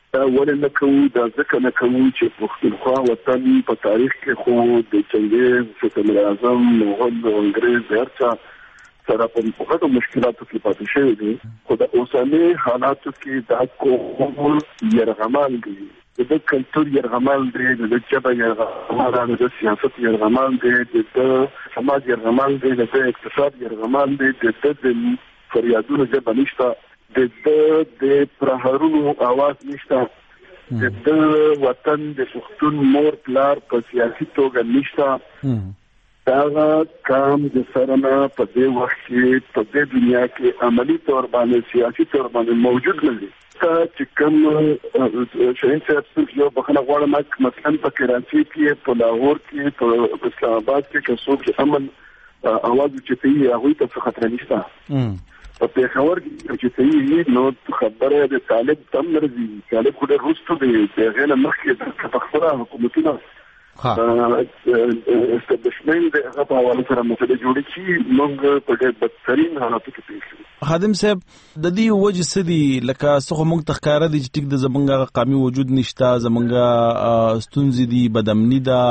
ولې نه کوو دا ځکه نه کوو چې پښتونخوا وطن په تاریخ کې خو د چنګیز فتح اعظم مغول او انګريز هرڅه سره په مختلفو مشکلاتو کې پاتې شوی دي خو د اوسنۍ حالاتو کې دا کوم يرغمال دي د کلتور يرغمال دي د ژبه يرغمال دي د سیاست يرغمال دي د سماج يرغمال دي د اقتصاد يرغمال دي د فریادونو ژبه نشته د پرهرونو आवाज نشته د وطن د پښتون مور پلار په سیاسي توګه نشته دا کام د سرنا په دې وخت کې په دې دنیا کې عملی تور باندې سیاسي تور باندې موجود نه دي چې کوم شاهین صاحب یو بخنه غواړم مثلا په کراچي کې په لاهور کې په اسلام آباد کې څوک امن आवाज چته یې هغه ته خطر نشته په پیښور کې چې نو خبره د طالب تم نرځي طالب خو د روسو د غیر مخکې د تخصصه حکومتونه استبلشمنت هغه په حواله سره مسله جوړه چې موږ په ډېر بدترین حالاتو کې پېښ شو. خادم صاحب د دې وجه سدي لکه څنګه موږ تخکاره دي چې ټیک د زمونږه قومي وجود نشته زمونږه ستونزې دي بدامني ده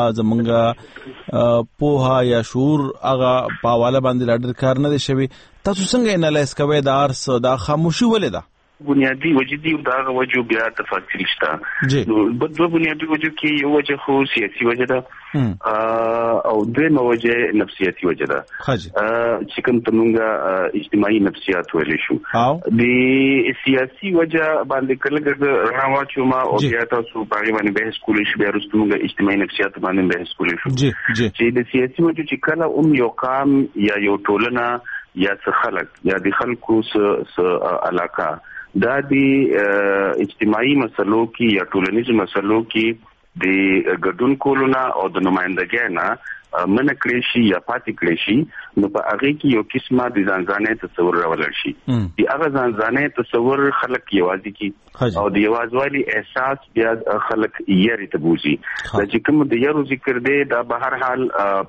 زمونږه پوها یا شعور هغه په حواله باندې لاډر کار نه دی شوی تاسو څنګه انالایز کوئ د ارس د خاموشي ولې ده بنیادی وجودي دا وجو بیا تفصیل شته نو بده بنیادی وجو کې یو وجه خو سیاسي وجه ده او دویمه وجه نفسیاتي وجه ده چې کوم تمونګه اجتماعي نفسیات ویل شو د سیاسي وجه باندې کله راوچو ما او بیا تاسو په باندې بحث کولای شو بیا رستمګه اجتماعي نفسیات باندې بحث کولای شو چې د سیاسي وجه چې کله یو قام یا یو ټولنه یا څه خلک یا د خلکو څه علاقه دا د اجتماعي مسلو کې یا ټولنیزو مسلو کې د ګډون کولونه او د نمائندګۍ نه من کړی شي یا پاتې کړی شي نو په هغه کې یو قسمه د ځانځانې تصور راولل شي چې هغه ځانځانې تصور خلک یوازې کی او د یوازوالي احساس بیا خلک یې ته بوزي چې کوم د یارو ذکر دی دا به هر حال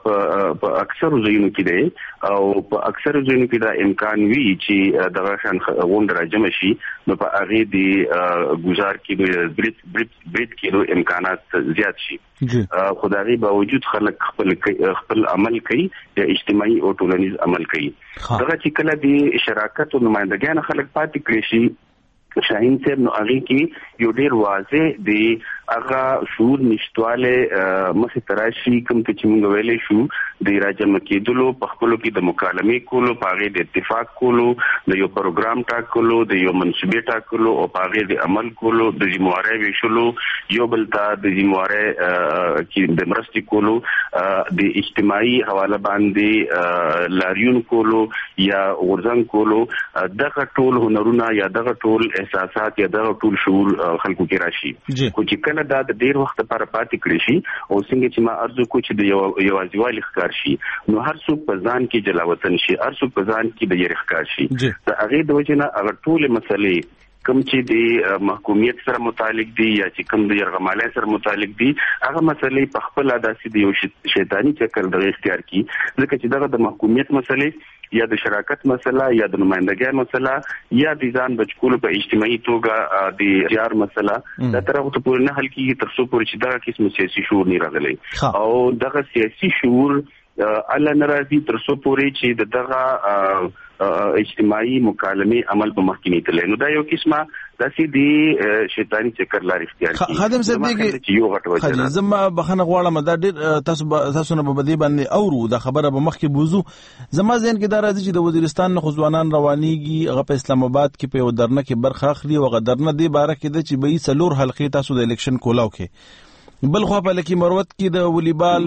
په اکثر ځایونو کې دی او په اکثر ځایونو کې دا امکان وي چې دغه شان غونډه راجم شي نو په هغه د گزار کې بریټ کېدو امکانات زیات شي خدای باوجود خلک خپل عمل کوي د اجتماعي او ټولنیز عمل کوي دغه چې کله د شراکت او نمائندګان خلک پاتې کړي شي شاهین صاحب نو هغه کې یو ډیر واضح دی هغه شعور نشټواله مخې تراشي کوم چې موږ ویلې شو د راجم کېدلو په خپل کې د مکالمې کولو پاغه د اتفاق کولو د یو پروګرام ټاکلو د یو منصوبې ټاکلو او پاغه د عمل کولو د ذمہواره ویشلو یو بل ته د ذمہواره کې د مرستې کولو د اجتماعي حواله باندې لاریون کولو یا ورزنګ کولو دغه ټول هنرونه یا دغه ټول احساسات یا دغه ټول شعور خلکو کې راشي خو چې کله دا د ډیر وخت لپاره پاتې کړی شي او څنګه چې ما ارزو کو چې د یوازیوالي ښکار شي نو هر څوک په ځان کې جلاوطن شي هر څوک په ځان کې د یې ښکار شي دا هغه د وجه نه هغه ټول مسلې کوم چې د محکومیت سره متعلق دي یا چې کوم د يرغمالۍ سره متعلق دي هغه مسلې په خپل داسې د یو شیطانی چکر د اختیار کی ځکه چې دغه د محکومیت مسلې یا د شراکت مسله یا د نمائندګۍ مسله یا د ځان بچکولو په اجتماعي توګه د اختیار مسله دا تر هغه پورې نه حل کیږي تر څو پورې چې دا قسم سیاسي شعور نه راغلی او دغه سیاسي شعور الله ناراضي تر څو پورې چې دغه اجتماعي مکالمه عمل په مخکې تللی نو دا یو قسمه داسې دی شیطانی چکر لار اختیار کی خادم صاحب دغه یو غټ وجه زما بخنه غواړم دا ډېر تاسو نه په دې باندې اورو دا خبره به مخکې بوزو زما ذهن کې دا راځي چې د وزیرستان نه ځوانان روانيږي هغه په اسلام آباد کې په درنه کې برخه اخلي او غدرنه دی باره کې د چې به څلور حلقې تاسو د الیکشن کولاو کې بل خو په لکی مروت کې د والیبال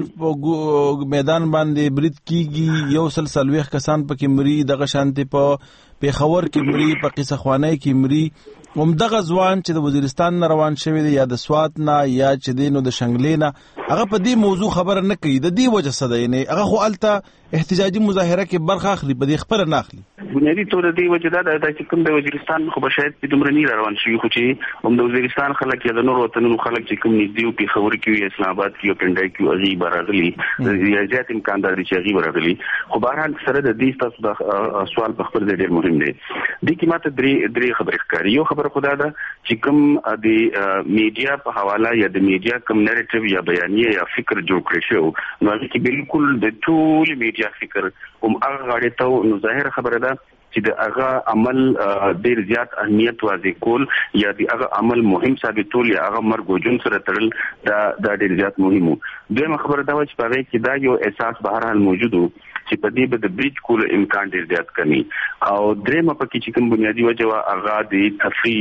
میدان باندې برید کیږي یو سلسلويخ کسان په کمري دغه شانتي په پیښور کې مری په قصه خوانۍ کې مری ومدغه ځوان چې د وزیرستان روان شوی دی یا د سوات نه یا چې دینو د شنګلې نه هغه په دې موضوع خبر نه کوي د دې وجه څه دی نه هغه خو الته احتجاجي مظاهره کې برخه اخلي په دې خبره نه اخلي بنیادی تور دی وجدا د کوم د وزیرستان خو بشاید په دومره نه روان شي خو چې هم د وزیرستان خلک یا د نور وطنونو خلک چې کوم نږدې او په خبر کې اسلام آباد کې او پندای کې اغي برابرلی یا زیات امکان لري چې اغي برابرلی خو بهرحال سره د دې تاسو د سوال په خبر ډېر مهم دی د کی ماته درې خبرې ښکاري یو خبر خدا ده چې کوم د میډیا په حواله یا د میډیا کوم نریټیو یا بیانیه یا فکر جوړ کړی شو نو چې بالکل د ټول میډیا فکر هم هغه غاړې ته نو ظاهر خبره ده چې د هغه عمل ډیر زیات اهمیت واضح کول یا د هغه عمل مهم ثابتول یا هغه مرګ او جون سره تړل دا ډیر زیات مهمو دویمه خبره دا و چې په هغه کې دا یو احساس بهر حال موجود و چې په دې د بریج کول امکان ډیر زیات کمی او درېمه پکې چې کوم بنیادی وجه هغه د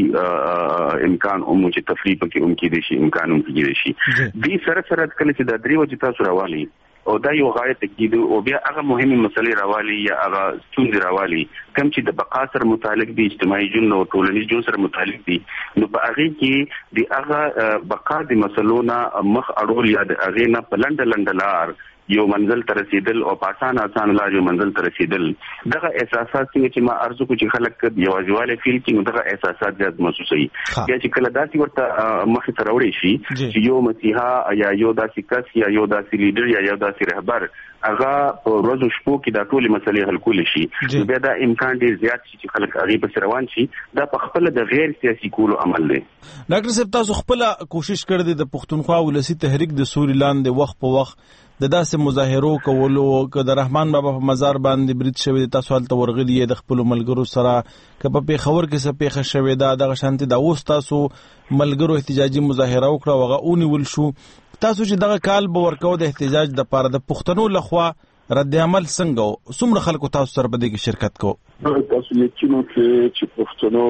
تفریح امکان او چې تفریح پکې هم کې شي امکان هم کې شي دې سره کله چې د درې وجه تاسو راوالي او دا یو غایت کېدو او بیا هغه مهمه مسلې راوالي یا هغه ستونزې راوالي کوم چې د بقا سره متعلق دي اجتماعي ژوند او ټولنیز ژوند سره متعلق دي نو په هغه کې د هغه بقا د مسلو نه مخ اړول یا د هغه نه پلند لار یو منزل ته رسیدل او آسان لار یو منزل ته رسیدل دغه احساسات چې ما ارزو کو چې خلک یوازواله فیل کې نو دغه احساسات زیات محسوسي یا چې کله داسې ورته مخ ته راوړي شي چې یو مسیحا یا یو داسې کس یا یو داسې لیډر یا یو داسې رهبر هغه په ورځو شپو کې دا ټول مسلې حل کول شي بیا دا امکان ډیر زیات شي چې خلک هغه په روان شي دا په خپل د غیر سیاسي کولو عمل دی ډاکټر صاحب تاسو خپل کوشش کړی د پښتونخوا ولسی تحریک د سوري لاندې وخت په وخت د داسې مظاهرو کولو که د رحمان بابا په مزار باندې برید شوی تاسو هلته ورغلی د خپل ملګرو سره که په پیښور کې څه پیښه شوې ده دغه شانتي دا اوس تاسو ملګرو احتجاجي مظاهره وکړه او هغه ونیول شو تاسو چې دغه کال به ورکو د احتجاج د پاره د پښتنو لخوا رد عمل څنګه څومره خلکو تاسو سره په دې کې شرکت کو تاسو یقینو چې پښتنو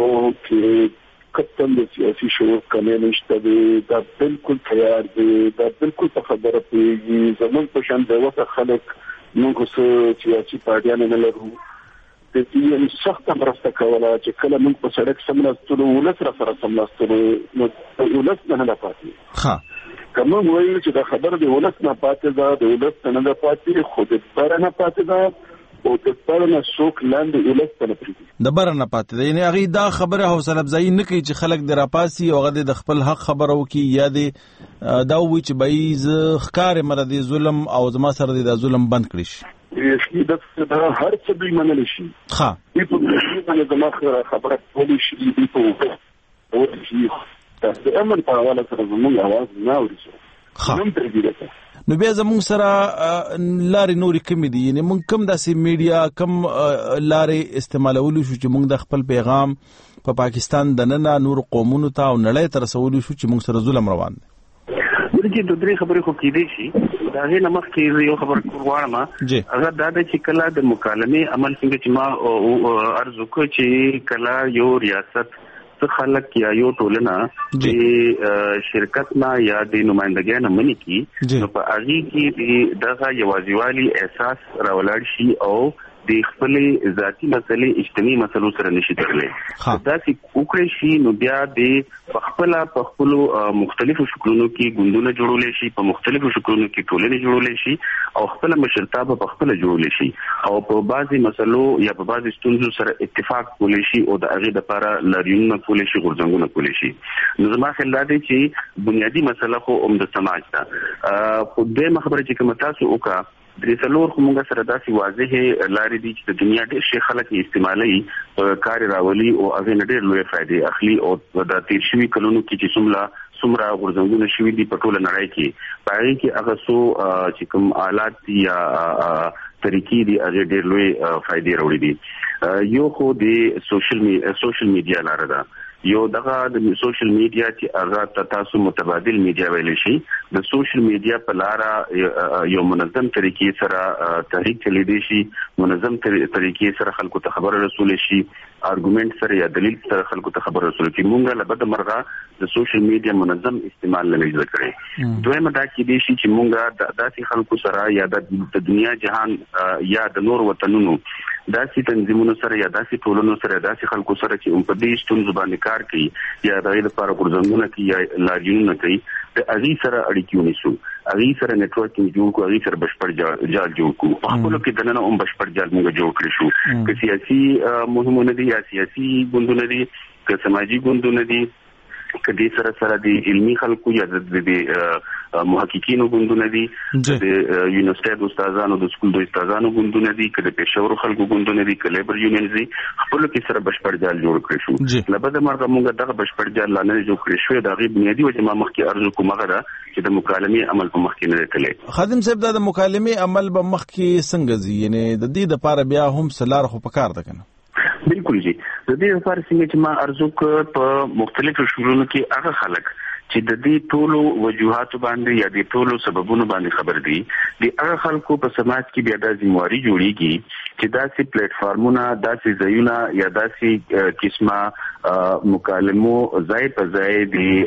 کې کتل د سیاسي شعور کمی نشته دی دا بالکل تیار دی دا بالکل په خبره پیږي زمون په شان د وخت خلک موږ څه سیاسي پارټیان نه لرو د دې سخت مرسته کوله چې کله موږ په سړک سملاستلو ولس سره سملاستلو نو ولس نه پاتې ها کوم وایي چې دا خبره د ولس نه پاتې ده د ولس نه پاتې خو د بار نه پاتې ده او د پرنه څوک لاندې ولس ته پریږدي د برنه پاتې دی یعنی هغه دا خبره حوصله افزایی نه کوي چې خلک د راپاسي او هغه د خپل حق خبرو کوي یا دا وی چې بایز خکار مرده ظلم او زما سره د ظلم بند کړي شي دا هر څه به منل شي ها په دې باندې زما خبره کولی شي په او شي د امن په حواله سره زموږ आवाज نه اوري نو پرېږدي نو بیا زموږ سره لارې نورې کمی دي یعنی موږ کم داسې میډیا کم لارې استعمالولو شو چې موږ د خپل پیغام په پاکستان د ننه نور قومونو ته او نړۍ ته رسولو شو چې موږ سره ظلم روان دی ورته د درې خبرې خو کېدې شي دا غي نمخ کې یو خبر کوړم هغه دا چې کله د مکالمې عمل څنګه چې ما ارزو کو چې کله یو ریاست خلک یا یو ټولنه چې شرکت نه یا د نمائندګۍ نه مني کی نو په اړي کې دغه یوازیوالي احساس راولړ شي او د خپل ذاتی مسلې اجتماعي مسلو سره نشي تړلې دا چې وکړي شي نو بیا د خپل مختلفو شکلونو کې ګوندونه جوړول شي په مختلفو شکلونو کې ټولنې جوړول شي او خپل مشرتابه په خپل جوړول شي او په بعضي مسلو یا په بعضي ستونزو سره اتفاق کولی شي او د هغه لپاره لاريونه کولی شي غورځنګونه کولی شي نو زما خیال دی چې بنیادی مسله خو د سماج ده خو د خبره چې کوم تاسو وکړه درې څلور کومه سره داسې واضح لارې دي چې د دنیا ډېر شي خلک استعمالي کار راولي او هغه ډېر لوی فائدې اخلي او د تیر شوي کلونو کې چې څومره غورځنګونه شوي دي په ټوله نړۍ کې پای کې هغه چې کوم آلات یا طریقې دي هغه ډېر لوی فائدې راوړي دي یو خو د سوشل میډیا لاره ده یو دغه د سوشل میډیا چې هغه تاسو متبادل میډیا ویل شي د سوشل میډیا په لار یو منظم طریقې سره تحریک چلیدي شي منظم طریقې سره خلکو ته خبر رسول شي ارګومنت سره یا دلیل سره خلکو ته خبر رسول کی مونږه لبد مرغه د سوشل میډیا منظم استعمال نه لږ کړی دویمه دا کې دي چې مونږه داسې خلکو سره یا د دنیا جهان یا د نور وطنونو داسې تنظیمونو سره یا داسې ټولنو سره داسې خلکو سره چې په دې ستونزو باندې کار کوي یا د دې لپاره غورځنګونه کوي یا لاریونونه کوي د اغي سره اړیکې ونیسو، اغي سره نتورکینګ جوړ کو، اغي سره بشپړ جال جوړ کو. په خپل کې دنه هم بشپړ جال موږ جوړ کړی شو. که سیاسي مهمونه دي یا سیاسي ګوندونه دي، که سماجی ګوندونه دي، که دې سره د علمي خلکو یا د محققینو ګوندونه دي، د یونیورسيټي د استادانو د سکول د استادانو ګوندونه دي، که د پېښور خلکو ګوندونه دي، که لیبر یونینز دي، خپل کې سره بشپړ جال جوړ کړی شو. لبد مرګه موږ دغه بشپړ جال لاندې جوړ کړی شو. دا غي بنیادی وجه ما مخکې ارزو کوم غره چې د مکالمې عمل په مخکې نه کړي. خادم صاحب دا د مکالمې عمل په مخکې څنګه زی، یعنی د دې لپاره بیا هم سلار خو پکار ده کنه؟ بالکل جی، د دې لپاره چې ما ارزو په مختلفو شورونو کې هغه خلک چې د دې ټولو وجوهات باندې یا د ټولو سببونو باندې خبر دي، د هغه خلکو په سماج کې بیا د ذمہواری جوړیږي چې داسې پلیټ فارمونه، داسې ځایونه یا داسې قسمه مکالمو ځای په ځای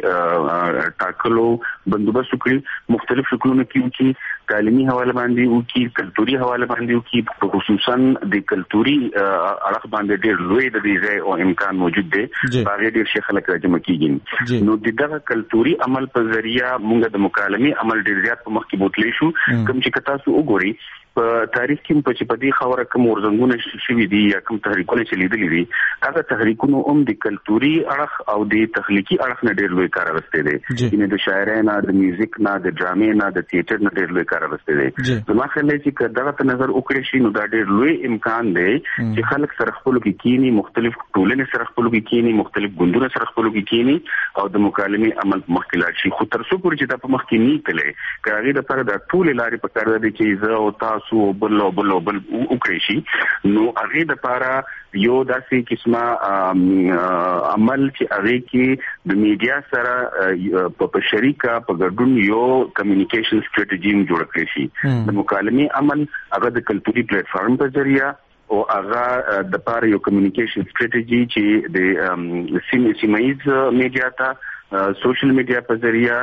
د ټاکلو بندوبست وکړي، مختلف شکلونو کې وکړي، تعلیمي حواله باندې وکړي، کلتوري حواله باندې وکړي. خصوصا د کلتوري اړخ باندې ډېر لوی د دې ځای او امکان موجود دی، هغه ډېر شي خلک راجمع کیږي. نو دغه کلتوري عمل په ذریعہ موږ د مکالمې عمل ډېر زیات په مخ کې بوتلی شو. کوم چې کتا سو وګوري په تاریخ کې په چې په دې خبره کوم ورزنګونه شوي دي یا کوم تحریکونه چې لیدلې دي، هغه تحریکونه هم د کلتوري اړخ او د تخلیقي اړخ نه ډېر لوی کار اخیستی دی. یعنې د شاعرۍ نه، د میوزیک نه، د ډرامې نه، د تیاتر نه ډېر لوی کار اخیستی دی. زما خیال دی چې دغه ته نظر وکړی شي نو دا ډېر لوی امکان دی چې خلک سره خپلو کې کینی، مختلف ټولنې سره خپلو کې کینی، مختلف ګوندونه سره خپلو کې کینی او د مکالمې عمل مخکې لاړ شي. خو تر څو پورې چې دا په مخ کې نه تللی، که هغې دپاره دا ټولې لارې په کار دي چې زه او تاسو بل وکړی شي، نو هغې دپاره یو داسې قسمه عمل چې هغې کې د میډیا سره په شریکه په ګډون یو کمیونیکیشن سټریټجي جوړ کړی شي. د مکالمې عمل هغه د کلتوري پلیټ فارم په ذریعہ او هغه د پاره یو کمیونیکیشن سټریټجي چې د سیمایز میډیا ته، سوشل میډیا په ذریعہ،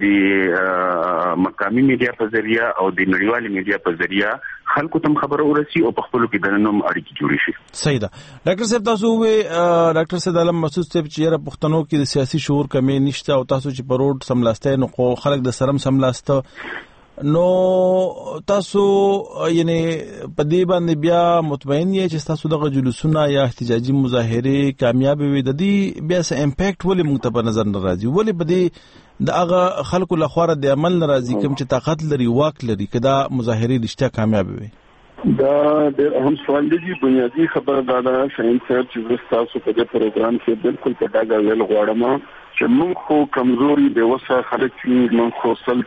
د مقامی میډیا په ذریعہ او د نړیوالي میډیا په ذریعہ خلکو ته خبره ورسي او په خپل کې د نوم اړیکې جوړې شي. صحیح ده. ډاکټر صاحب تاسو ډاکټر سید عالم مسعود صاحب چې را پښتنو کې د سیاسي شعور کمی نشته او تاسو چې په روډ سملاسته نو خلک د سرم سملاسته، نو تاسو یعنی په دې باندې بیا مطمئن یې چې تاسو دغه جلوسونه یا احتجاجي مظاهره کامیاب وي، د دې بیا څه امپیکټ ولې موږ ته په نظر نه راځي؟ ولې په دې د هغه خلکو لخوا د عمل نه راځي کوم چې طاقت لري، واک لري، کدا مظاهره رښتیا کامیاب وي؟ دا ډېر اهم سوال دی. بنیادی خبره دا ده شاهین صاحب چې تاسو په دې پروګرام کې بالکل په ډاګه ویل غواړم چې موږ خو کمزوري به وسه خلک یو، موږ خو سل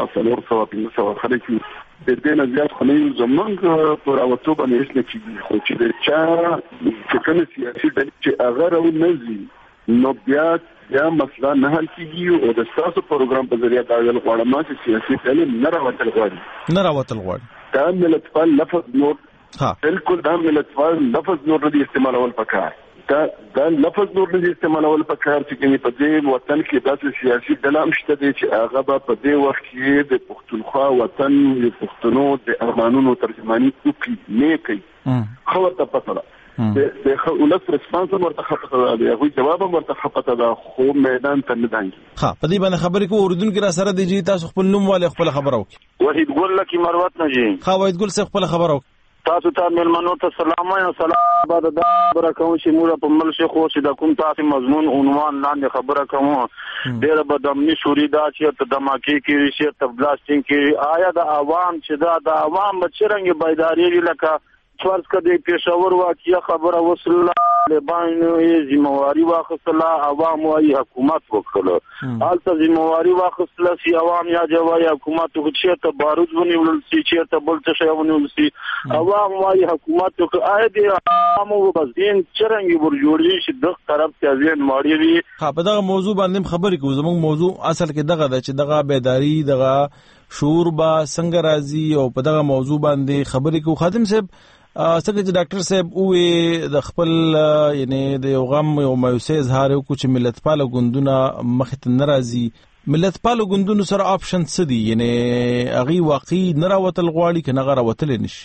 200 خلک یو، د دې نه زیات خو نه یو. زمونږ پر اوتو باندې هیڅ نه کېږي، خو چې د چا چې کوم سیاسي دلیل چې هغه راونځي نو بیا مسله نه حل کېږي. او د تاسو پروګرام په ذریعہ دا ویل غواړم چې سیاسي دلیل نه راوتل غواړي. دا ملتپال لفظ نور بالکل دا ملتپال لفظ نور نه استعمالول پکار، دا لفظ نور نه استعمالول پکار چې په دې وطن کې داسې سیاسي ډله هم شته دی چې هغه به په دې وخت کې د پښتونخوا وطن د پښتنو د ارمانونو ترجماني وکړي نه کوي. خو ورته پته ده د ولس ریسپانس ورته خپته ده، هغوی جواب هم ورته خپته ده، خو میدان ته نه دانګي. په دې باندې خبرې کوو. اردوونکي را سره دی چې تاسو خپل نوم والے خپل خبره وکړي. وحید ګل لکی مروت نه جی. وحید ګل صاحب خپل خبره وکړي. تاسو ته ملمنو ته سلام او سلام بعد دا خبره کوم چې موږ په مل شیخ او چې د کوم تاسو مضمون عنوان لاندې خبره کوم ډېر بدامني شوري دا چې ته دماکي کې چې ته بلاستینګ کې آیا د عوام چې د عوام بچرنګ بیداری لکه فرض کړئ پېښور واقعیا خبره وصله باندې ذمہواری واخصله، عوام وايي حکومت وکړه، حالت ذمہواری واخصله سی عوام یا جوای حکومت چې ته بارود ونیول سی چې ته بل څه ونیول سی، عوام وايي حکومت وکړه. آیا د عوام وبزین چرنګي ورجوړي چې د طرف ته ځین ماړي وي؟ په دغه موضوع باندې خبرې کوو. زموږ موضوع اصل کې دغه ده چې دغه بیداری، دغه شعور با څنګه راځي او په دغه موضوع باندې خبرې کوو. خادم صاحب څنګه چې ډاکټر صاحب وې د خپل یعنی د یو غم یو مایوسۍ اظهار وکړو چې ملتپاله ګوندونه مخې ته نه راځي، ملتپالو ګوندونو سره آپشن څه دي؟ یعنی هغوی واقعي نه راوتل غواړي که نه هغه راوتلی نه شي؟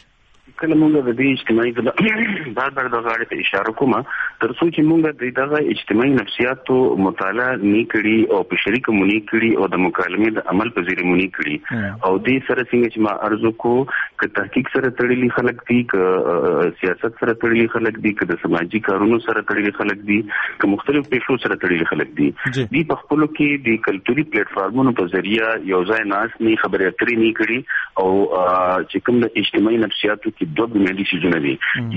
کله موږ د دې اجتماعي بار د غاړې ته اشاره کوم تر څو چې موږ دغه اجتماعي نفسیاتو مطالعه نه کړي او په شریک مونږ کړي او د مکالمې د عمل په ذریعہ مونږ کړي او دې سره څنګه چې ما ارزو کو ک تحقیق سره تړلي خلک دي ک سیاست سره تړلي خلک دي ک د سماجی کارونو سره تړلي خلک دي ک مختلف پیښو سره تړلي خلک دي دې په خپل کې د کلتوري پلیټ فارمونو په ذریعہ یو ځای ناس نه خبرې اترې نه کړي او چې کوم د اجتماعي نفسیاتو کې دوه بنیادی شیزونه دي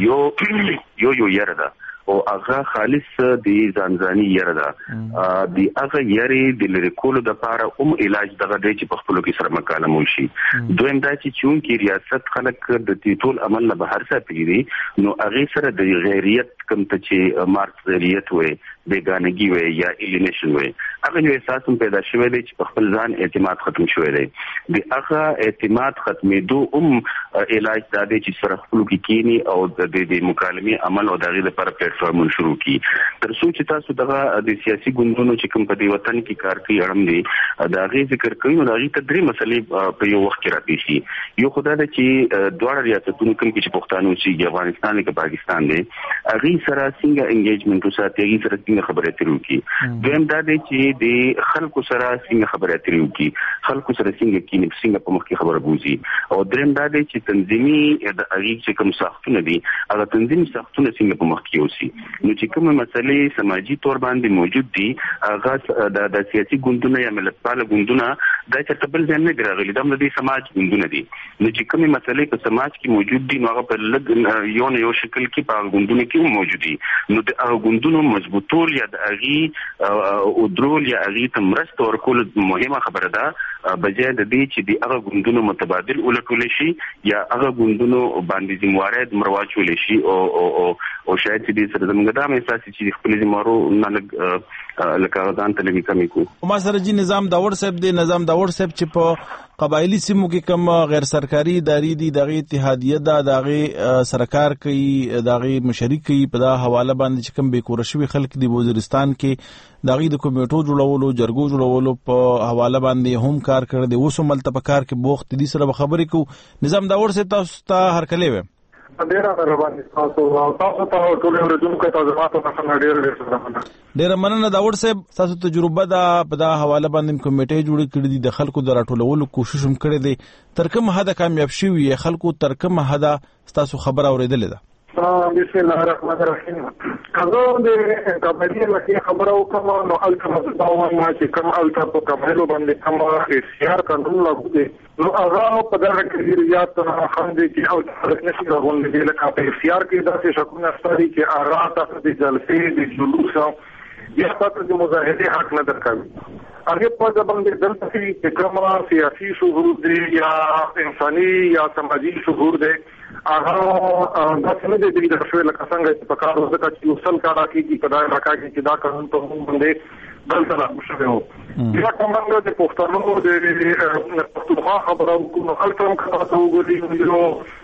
یو یره ده او هغه خالص د ځانځاني یره ده د هغه یری د لری کولو د لپاره علاج دغه دی چې په خپل کې سره مکالمه وشي دویم دا چې چون کې ریاست خلک د ټول عمل نه بهر ساتي دي نو هغه سره د غیریت کوم ته چې مارکس غیریت وي بیگانگی وي یا الیینیشن وي هغه یو احساس پیدا شوی دی چې په خپل ځان اعتماد ختم شوی دی د هغه اعتماد ختمېدو علاج دا دی چې سره خپل کې کینی او د مکالمې عمل او دغه لپاره پلیټفارم شروع کی تر څو چې تاسو دغه د سیاسي ګوندونو چې کوم په دې وطن کې کار کوي اړم دي دا غي ذکر کوي نو دا غي تدري مسلې په یو وخت کې راځي شي یو خدای د چې دواړه ریاستونو کوم کې چې پښتانه چې افغانستان کې پاکستان دی هغه سره څنګه انګیجمنت وساتي هغه سره خبرې اترې وکړي دویم دا دی چې د خلکو سره څنګه خبرې اترې وکړي خلکو سره څنګه په مخ کې خبره بوزي او دریم دا دی چې تنظیمي د هغې چې کوم ساختونه دي هغه تنظیمي ساختونه څنګه په مخ کې یوسي نو چې کومه مسلې سماجي تور باندې موجود دي هغه د سیاسي ګوندونه یا ملتپاله ګوندونه دا چې بل ځای نه راغلي دا د سماج ګوندونه دي نو چې کومه مسلې په سماج کې موجود دي نو هغه په لږ یو شکل کې په ګوندونو کې موجود دي نو د هغه ګوندونو مضبوطول یا د اغي او درول یا اغي تمرست ورکول مهمه خبره ده بجای د دې چې د هغه ګوندونو متبادل ولکول شي یا هغه ګوندونو باندې ذمہواري مرواچول شي او شاید دې سره زموږ د احساس چې خپل ذمہارو نه لکه ځان ته لګي کمی کو ما سره جی نظام داور صاحب چې په قبایلی سیمو کې کم غیر سرکاري ادارې دي دغه اتحادیه ده دغه سرکار کوي دغه مشرک کوي په دا حواله باندې چې کم به کورشوي خلک دی وزیرستان کې دغه د کمیټو جوړولو جرګو جوړولو په حواله باندې هم کار کړی دی اوس ملته په کار کې بوخت دي سره خبرې کو نظام داور سے تاسو ته هر کله و ډیر مننه داور صاحب تاسو تجربه دا په دا حواله باندې کمیټې جوړې کړې دي د خلکو د راټولولو کوشش هم کړی دی تر کومه حد کامیاب شوی خلکو تر کومه حد تاسو خبر اوریدلې ده بسم الله الرحمن الرحیم کله د قبایلی لکه خبرو کوم نو الکه دا وایي چې کوم الکه په قبایلو باندې کوم اختیار قانون لاګو دي نو هغه په دغه کې ریاضت خاندي چې او حرکت نشي راغونډي د لکه په اختیار کې داسې شکونه ستاري چې ارا تاسو د جلسې د جلوس یا تاسو د مظاهره حق نه درکوي هغه په باندې دلته چې کوم سیاسي شعور دی یا انساني یا سماجی شعور دی هغه د څه د دې د شوې لکه څنګه په کار وځه چې وصل کارا کې په دای راکا کې چې دا قانون ته هم باندې دلته راځي وو یا کومه د پښتنو د پښتونخوا خبرو کوم خلک هم کتابو وګوري نو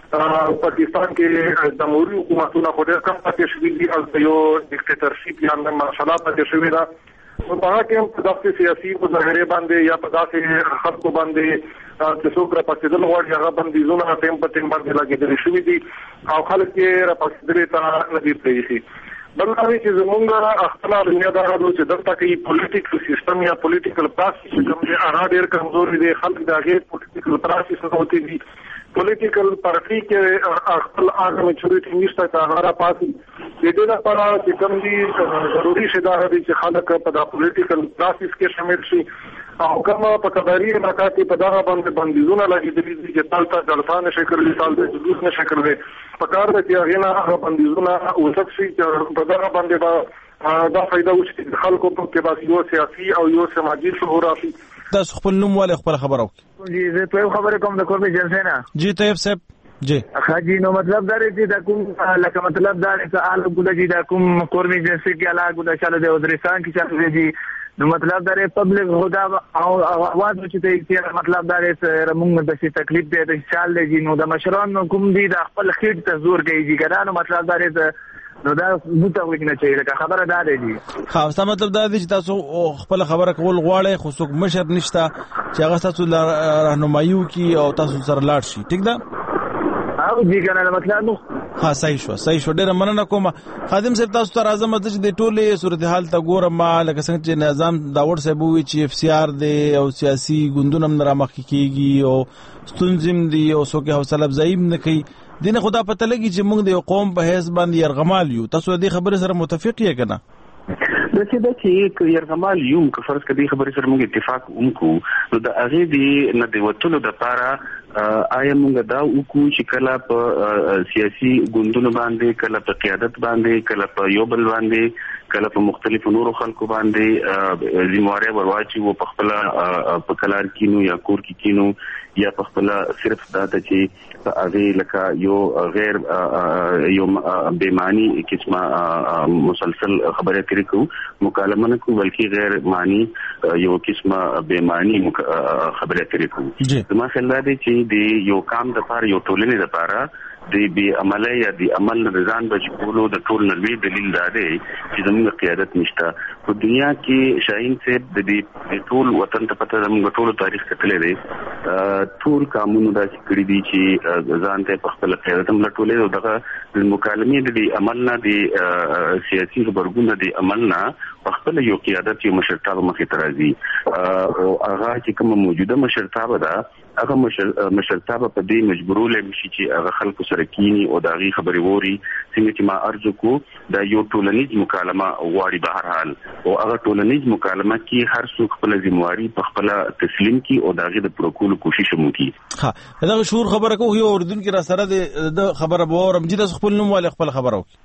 پاکستان کې د موري حکومتونو خو ډېر کم پاتې شوي دي او یو ډیکټیټرشپ یا ماشاءالله پاتې شوي ده نو په هغه کې په داسې سیاسي مظاهره باندې یا په داسې خلکو باندې چې څوک را پاتېدل غواړي هغه بندیزونه ټیم په ټیم باندې لګېدل شوي دي او خلک یې را پاتېدلې ته نه دي پرېښي بل دا چې زمونږ اختلاف دنیا دا چې دلته کې پولیټیکل سیستم یا پولیټیکل پروسس کوم دی هغه ډېر کمزوري دی خلک د هغې پولیټیکل پروسس نه وتی دي پولیټیکل پارټي کې خپل هغه میچورټي نشته هغه را پاسي د دې لپاره چې کوم دي ضروري شي دا چې خلک په دا پولیټیکل پروسس کې شامل شي او کومه په قبایلی علاقه کې په دغه باندې بندیزونه لګېدلي دي چې تالته جلسه نشي کړلی تالته جلوس نشي کړلی په کار د چې هغې نه هغه بندیزونه وسک شي چې په دغه باندې دا فایده وشي چې خلکو کې بس یو سیاسي او یو سماجي شعور راشي تاسو خپل نوم ولې خپل خبرو جی زه په خبره کوم د کوربي جلسه نه جی طيب صاحب جی خاجي نو مطلب دا دی چې دا کوم لکه مطلب دا چې آل ګل جی دا کوم کوربي جلسه کې علاوه ګل شاله د وزیرستان کې چاته دي نو مطلب دا پبلک هدا او आवाज چې ته مطلب دا رمون د څه تکلیف دی د چال دی نو د مشران کوم دي د خپل خېټ ته زور کوي چې ګرانو مطلب دا نو دا موته وګنه چې لکه خبره دا دی خاص مطلب دا دی چې تاسو خپل خبره کول غواړئ خو څوک مشر نشته چې هغه تاسو راهنمایي کوي او تاسو سره لاړ شي ٹھیک ده او دې کنه مطلب نو ها صحیح شو ډېر مننه کوم خادم صاحب تاسو ته راځم چې د ټوله صورتحال ته ګورم لکه څنګه چې نظام داوړ صاحب وی چې اف سی آر دی او سیاسي ګوندونه هم رامخ کیږي او ستونزم دی او څوک حوصله افزایی نه کوي دینه خدا پته لګي چې موږ د قوم په حساب باندې يرغمال یو تاسو دې خبره سره متفق یې کنه د چې يرغمال یو که فرض کړي خبرې سره موږ اتفاق وکړو نو د هغه دی نه د وټلو د لپاره آیا موږ دا وکړو چې کله په سیاسي ګوندونو باندې کله په قیادت باندې کله په یو بل باندې کله په مختلفو نورو خلکو باندې ذمہواری ورواچي او په خپل په کلار کینو یا کور کې کینو یا په خپل صرف دا چې هغه لکه یو غیر یو بېمانی قسمه مسلسل خبره کوي مکالمه نه کوي بلکې غیر معنی یو قسمه بېمانی خبره کوي زما خیال دی چې د یو کام د لپاره یو ټولنې لپاره د بي عمله یا د عمل نه ځان بچ کولو د ټول نړۍ دلیل دا دی چې زموږ قیادت نشته په دنیا کې شاهین صاحب د دې ټول وطن ته پته زموږ ټول تاریخ کتلې دی ټول قانون دا کړی دي چې ځان ته په خپل قیادت هم لټولې او دغه د مکالمې د عمل نه د سیاسي خبرګون د عمل نه په خپل یو قیادت یو مشرتابه مخې ته راځي او هغه چې کوم موجوده مشرتابه ده هغه مشرتابه په دې مجبورولې شي چې هغه خلکو سره کینی او داغي خبرې ووري څنګه چې ما ارزو کو دا یو ټولنیز مکالمه غواړي به هر حال او هغه ټولنیز مکالمه کې هر څوک خپل ذمہواری په خپل تسلیم کی او داغي د پروکول کوشش وکړي ها دا شعور خبره کوي او اردن کې را سره د خبره به ورم چې د خپل نوم والي خپل خبره وکړي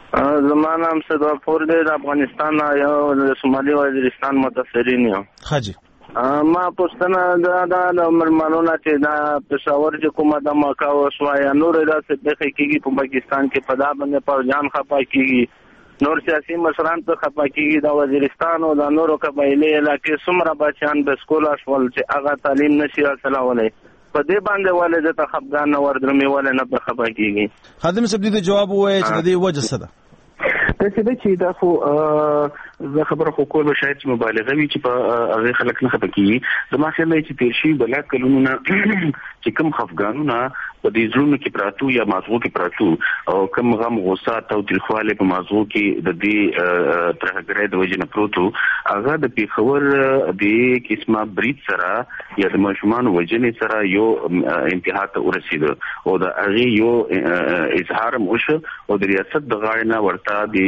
زمانہ هم صداپور دی د افغانستان یو د سومالي وزیرستان متفرین یو حاجی ما پښتنه د مرمنونه چې دا پېښور چې کومه د مکاو شویا نور راځي د حقيقي په پاکستان کې پدا باندې پر جان خپا کیږي نور سیاسي مشران ته خپا کیږي د وزیرستان او د نورو قبایلی علاقې څومره بچیان د سکول اشول چې هغه تعلیم نشي حاصلولای په دې باندې والد ته خپګان وردرمي ول نه په خپا کیږي خادم صاحب دې جواب وایي چې د دې وجه څه ده چې دا خو زه خبره خو کول شاید مبالغه وي چې په هغه خلک نه خپه کیږي زما خیال دی چې تیر شي بلا کلونه چې کوم خفګانونه په دې ځړونو کې پراتو یا مازغو کې پراتو او کوم غم غوسه او تلخواله په مازغو کې د دې ترهګرۍ د وجې نه پروتو هغه د پیښور د قسمه برید سره یا د ماشومان وجنې سره یو انتها ته ورسید او د هغه یو اظهار موش او د ریاست د غاړه ورته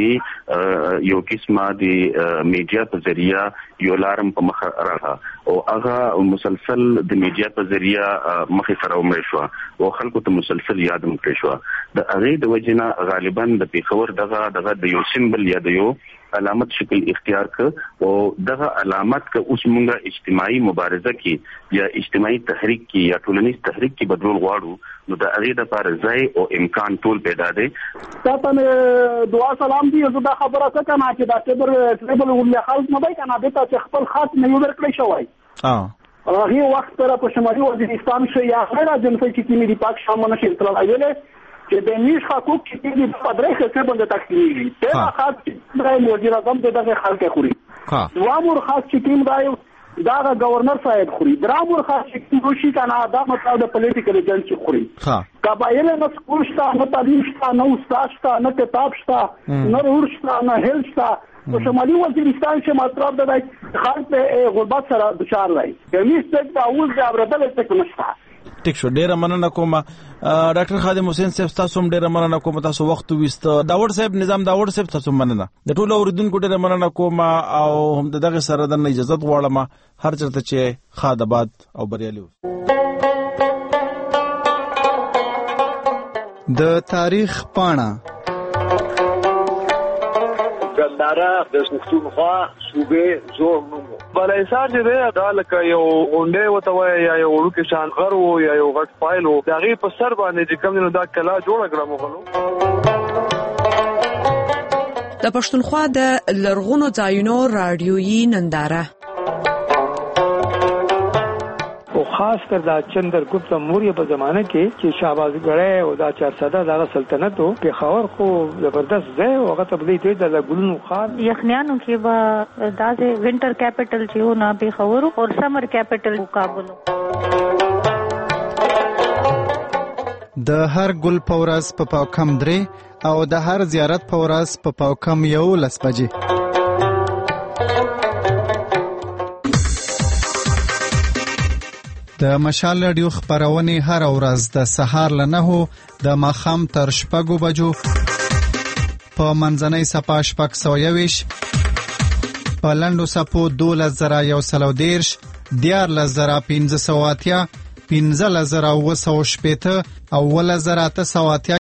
د یو قسمه د میډیا په ذریعہ یو لارم په مخ راغله او هغه مسلسل د میډیا په ذریعہ مخې سره ومړ شو او خلکو ته مسلسل یاد مکړې شو د هغه د وجنه غالبا د پیښور دغه د یو سیمبل یا د یو علامت شکل اختیار ک او دغه علامت ک اوس مونږه اجتماعي مبارزه کې یا اجتماعي تحریک کې یا ټولنیز تحریک کې بدلول غواړو نو د هغه د لپاره ځای او امکان ټول پیدا دی تاسو دعا سلام دی زه دا خبره کوم چې دا ټریبل ولې خلک نه وای کنه د تاسو خپل خاص نه یو ورکړی شوی هغه وخت پر په شمالي وزیرستان شو یا غیر اجنسي چې کیمې دی پاک شامل شي تر راغله چې د نیش حقوق چې دی په درې څه باندې تقسیمي په خاص چې موجوده زم دغه خلک خوري وامور خاص چې ټیم رايو دا گورنر صاحب خوري درامور خاص چې روشي کنه دا مطلب د پولیټیکل ایجنټ چې خوري قبایل نه سکول شته نه تعلیم شته نه استاد شته نه کتاب شته نه روش شته نه هیل شته په شمالي وزیرستان کې مطلب د خلک په غربت سره دچار لای کمیس ته د اوس د ابردل څخه نشته ټیک شو ډیره مننه کوم ډاکټر خادم حسین صاحب تاسو هم ډیره مننه کوم تاسو وخت وست داوود صاحب نظام داوود صاحب تاسو مننه د ټولو اوریدونکو ډیره مننه کوم او هم دغه سره د اجازه غواړم هر چرته چې خادبات او بریالي د تاریخ پاڼه ګنداره د پښتونخوا صوبې زور نوم بلایسار چې دی دا لکه یو غونډې وته وای یا یو وړوکی شان غر وو یا یو غټ فایل وو د هغې په سر باندې چې کوم دا کلا جوړه کړه مغلو د پښتونخوا د لرغونو ځایونو راډیویي ننداره او خاص کر دا چندرګپت موریه په زمانه کې چې شهبازګړی او دا 400 دغه سلطنت او پېښور خو زبردست ځای او هغه ته بدې ته د ګلونو خار یخنیانو کې به دا د وینټر کیپټل چې و نه پېښور او سمر کیپټل کابل د هر ګل په ورځ په پاوکم 3 او د هر زیارت په ورځ په پاوکم 11 بجې. د مشال رادیو خبرونه هر ورځ د سهار له 9 د ماښام تر 6 بجو په منځنۍ صفه 621 په لنډو صفو 2110 14580 15000 او 1880